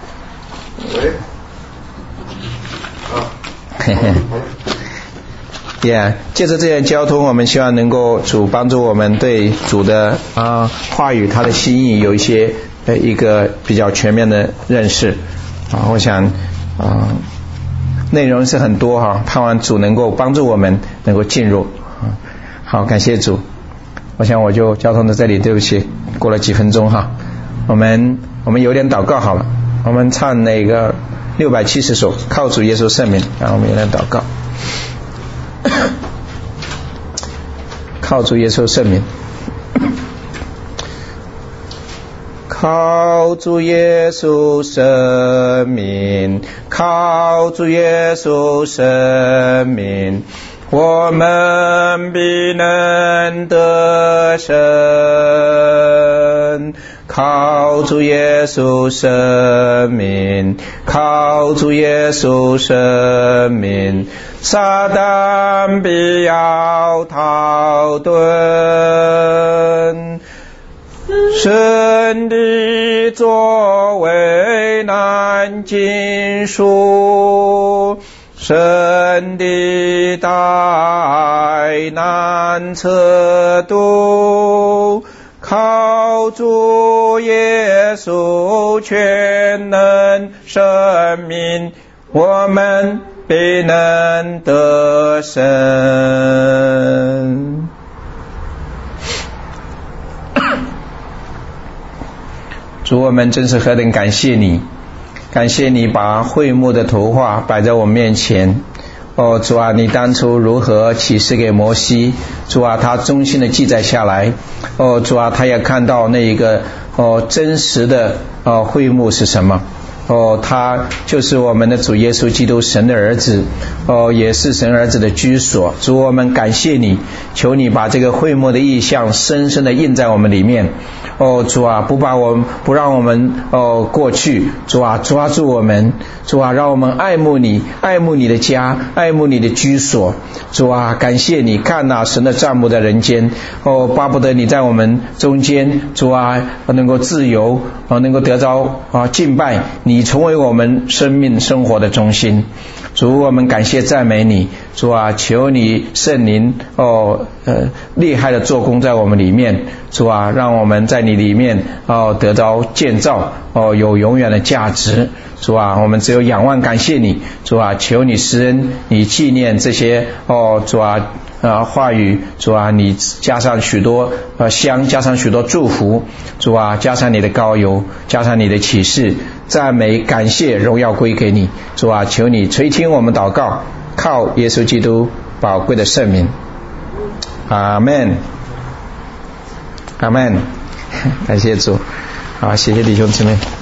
喂，啊，嘿嘿。 也借着这样交通，我们希望能够主帮助我们对主的啊话语他的心意有一些呃一个比较全面的认识啊。我想啊内容是很多哈，盼望主能够帮助我们能够进入啊。好，感谢主。我想我就交通到这里，对不起，过了几分钟哈。我们我们有点祷告好了，我们唱那个六百七十首靠主耶稣圣名，然后我们有点祷告。靠主耶稣圣名，靠主耶稣圣名，靠主耶稣圣名，我们必能得胜。靠主耶稣圣名，靠主耶稣圣名，撒旦必要逃遁。神的作为难尽数，神的大难测度，靠主耶稣全能生命，我们必能得胜。主，我们真是何等感谢你，感谢你把会幕的图画摆在我们面前。哦，主啊，你当初如何启示给摩西，主啊，他衷心的记载下来。哦，主啊，他也看到那一个哦真实的哦会幕是什么。哦，他就是我们的主耶稣基督，神的儿子，哦，也是神儿子的居所。主，我们感谢你，求你把这个会幕的意象深深的印在我们里面。哦，主啊，不把我们不让我们哦过去，主啊，抓住我们，主啊，让我们爱慕你，爱慕你的家，爱慕你的居所。主啊，感谢你，看哪，神的帐幕在人间，哦，巴不得你在我们中间，主啊，能够自由，哦，能够得着啊敬拜你，成为我们生命生活的中心。主，我们感谢赞美你，主啊，求你圣灵哦呃厉害的做工在我们里面，主啊，让我们在你里面哦得着建造，哦有永远的价值。主啊，我们只有仰望感谢你，主啊，求你施恩，你纪念这些哦主啊啊话语，主啊，你加上许多呃香，加上许多祝福，主啊，加上你的膏油，加上你的启示，赞美感谢荣耀归给你。主啊，求你垂听我们祷告，靠耶稣基督宝贵的圣名，阿们，阿们。感谢主，好，谢谢弟兄姊妹。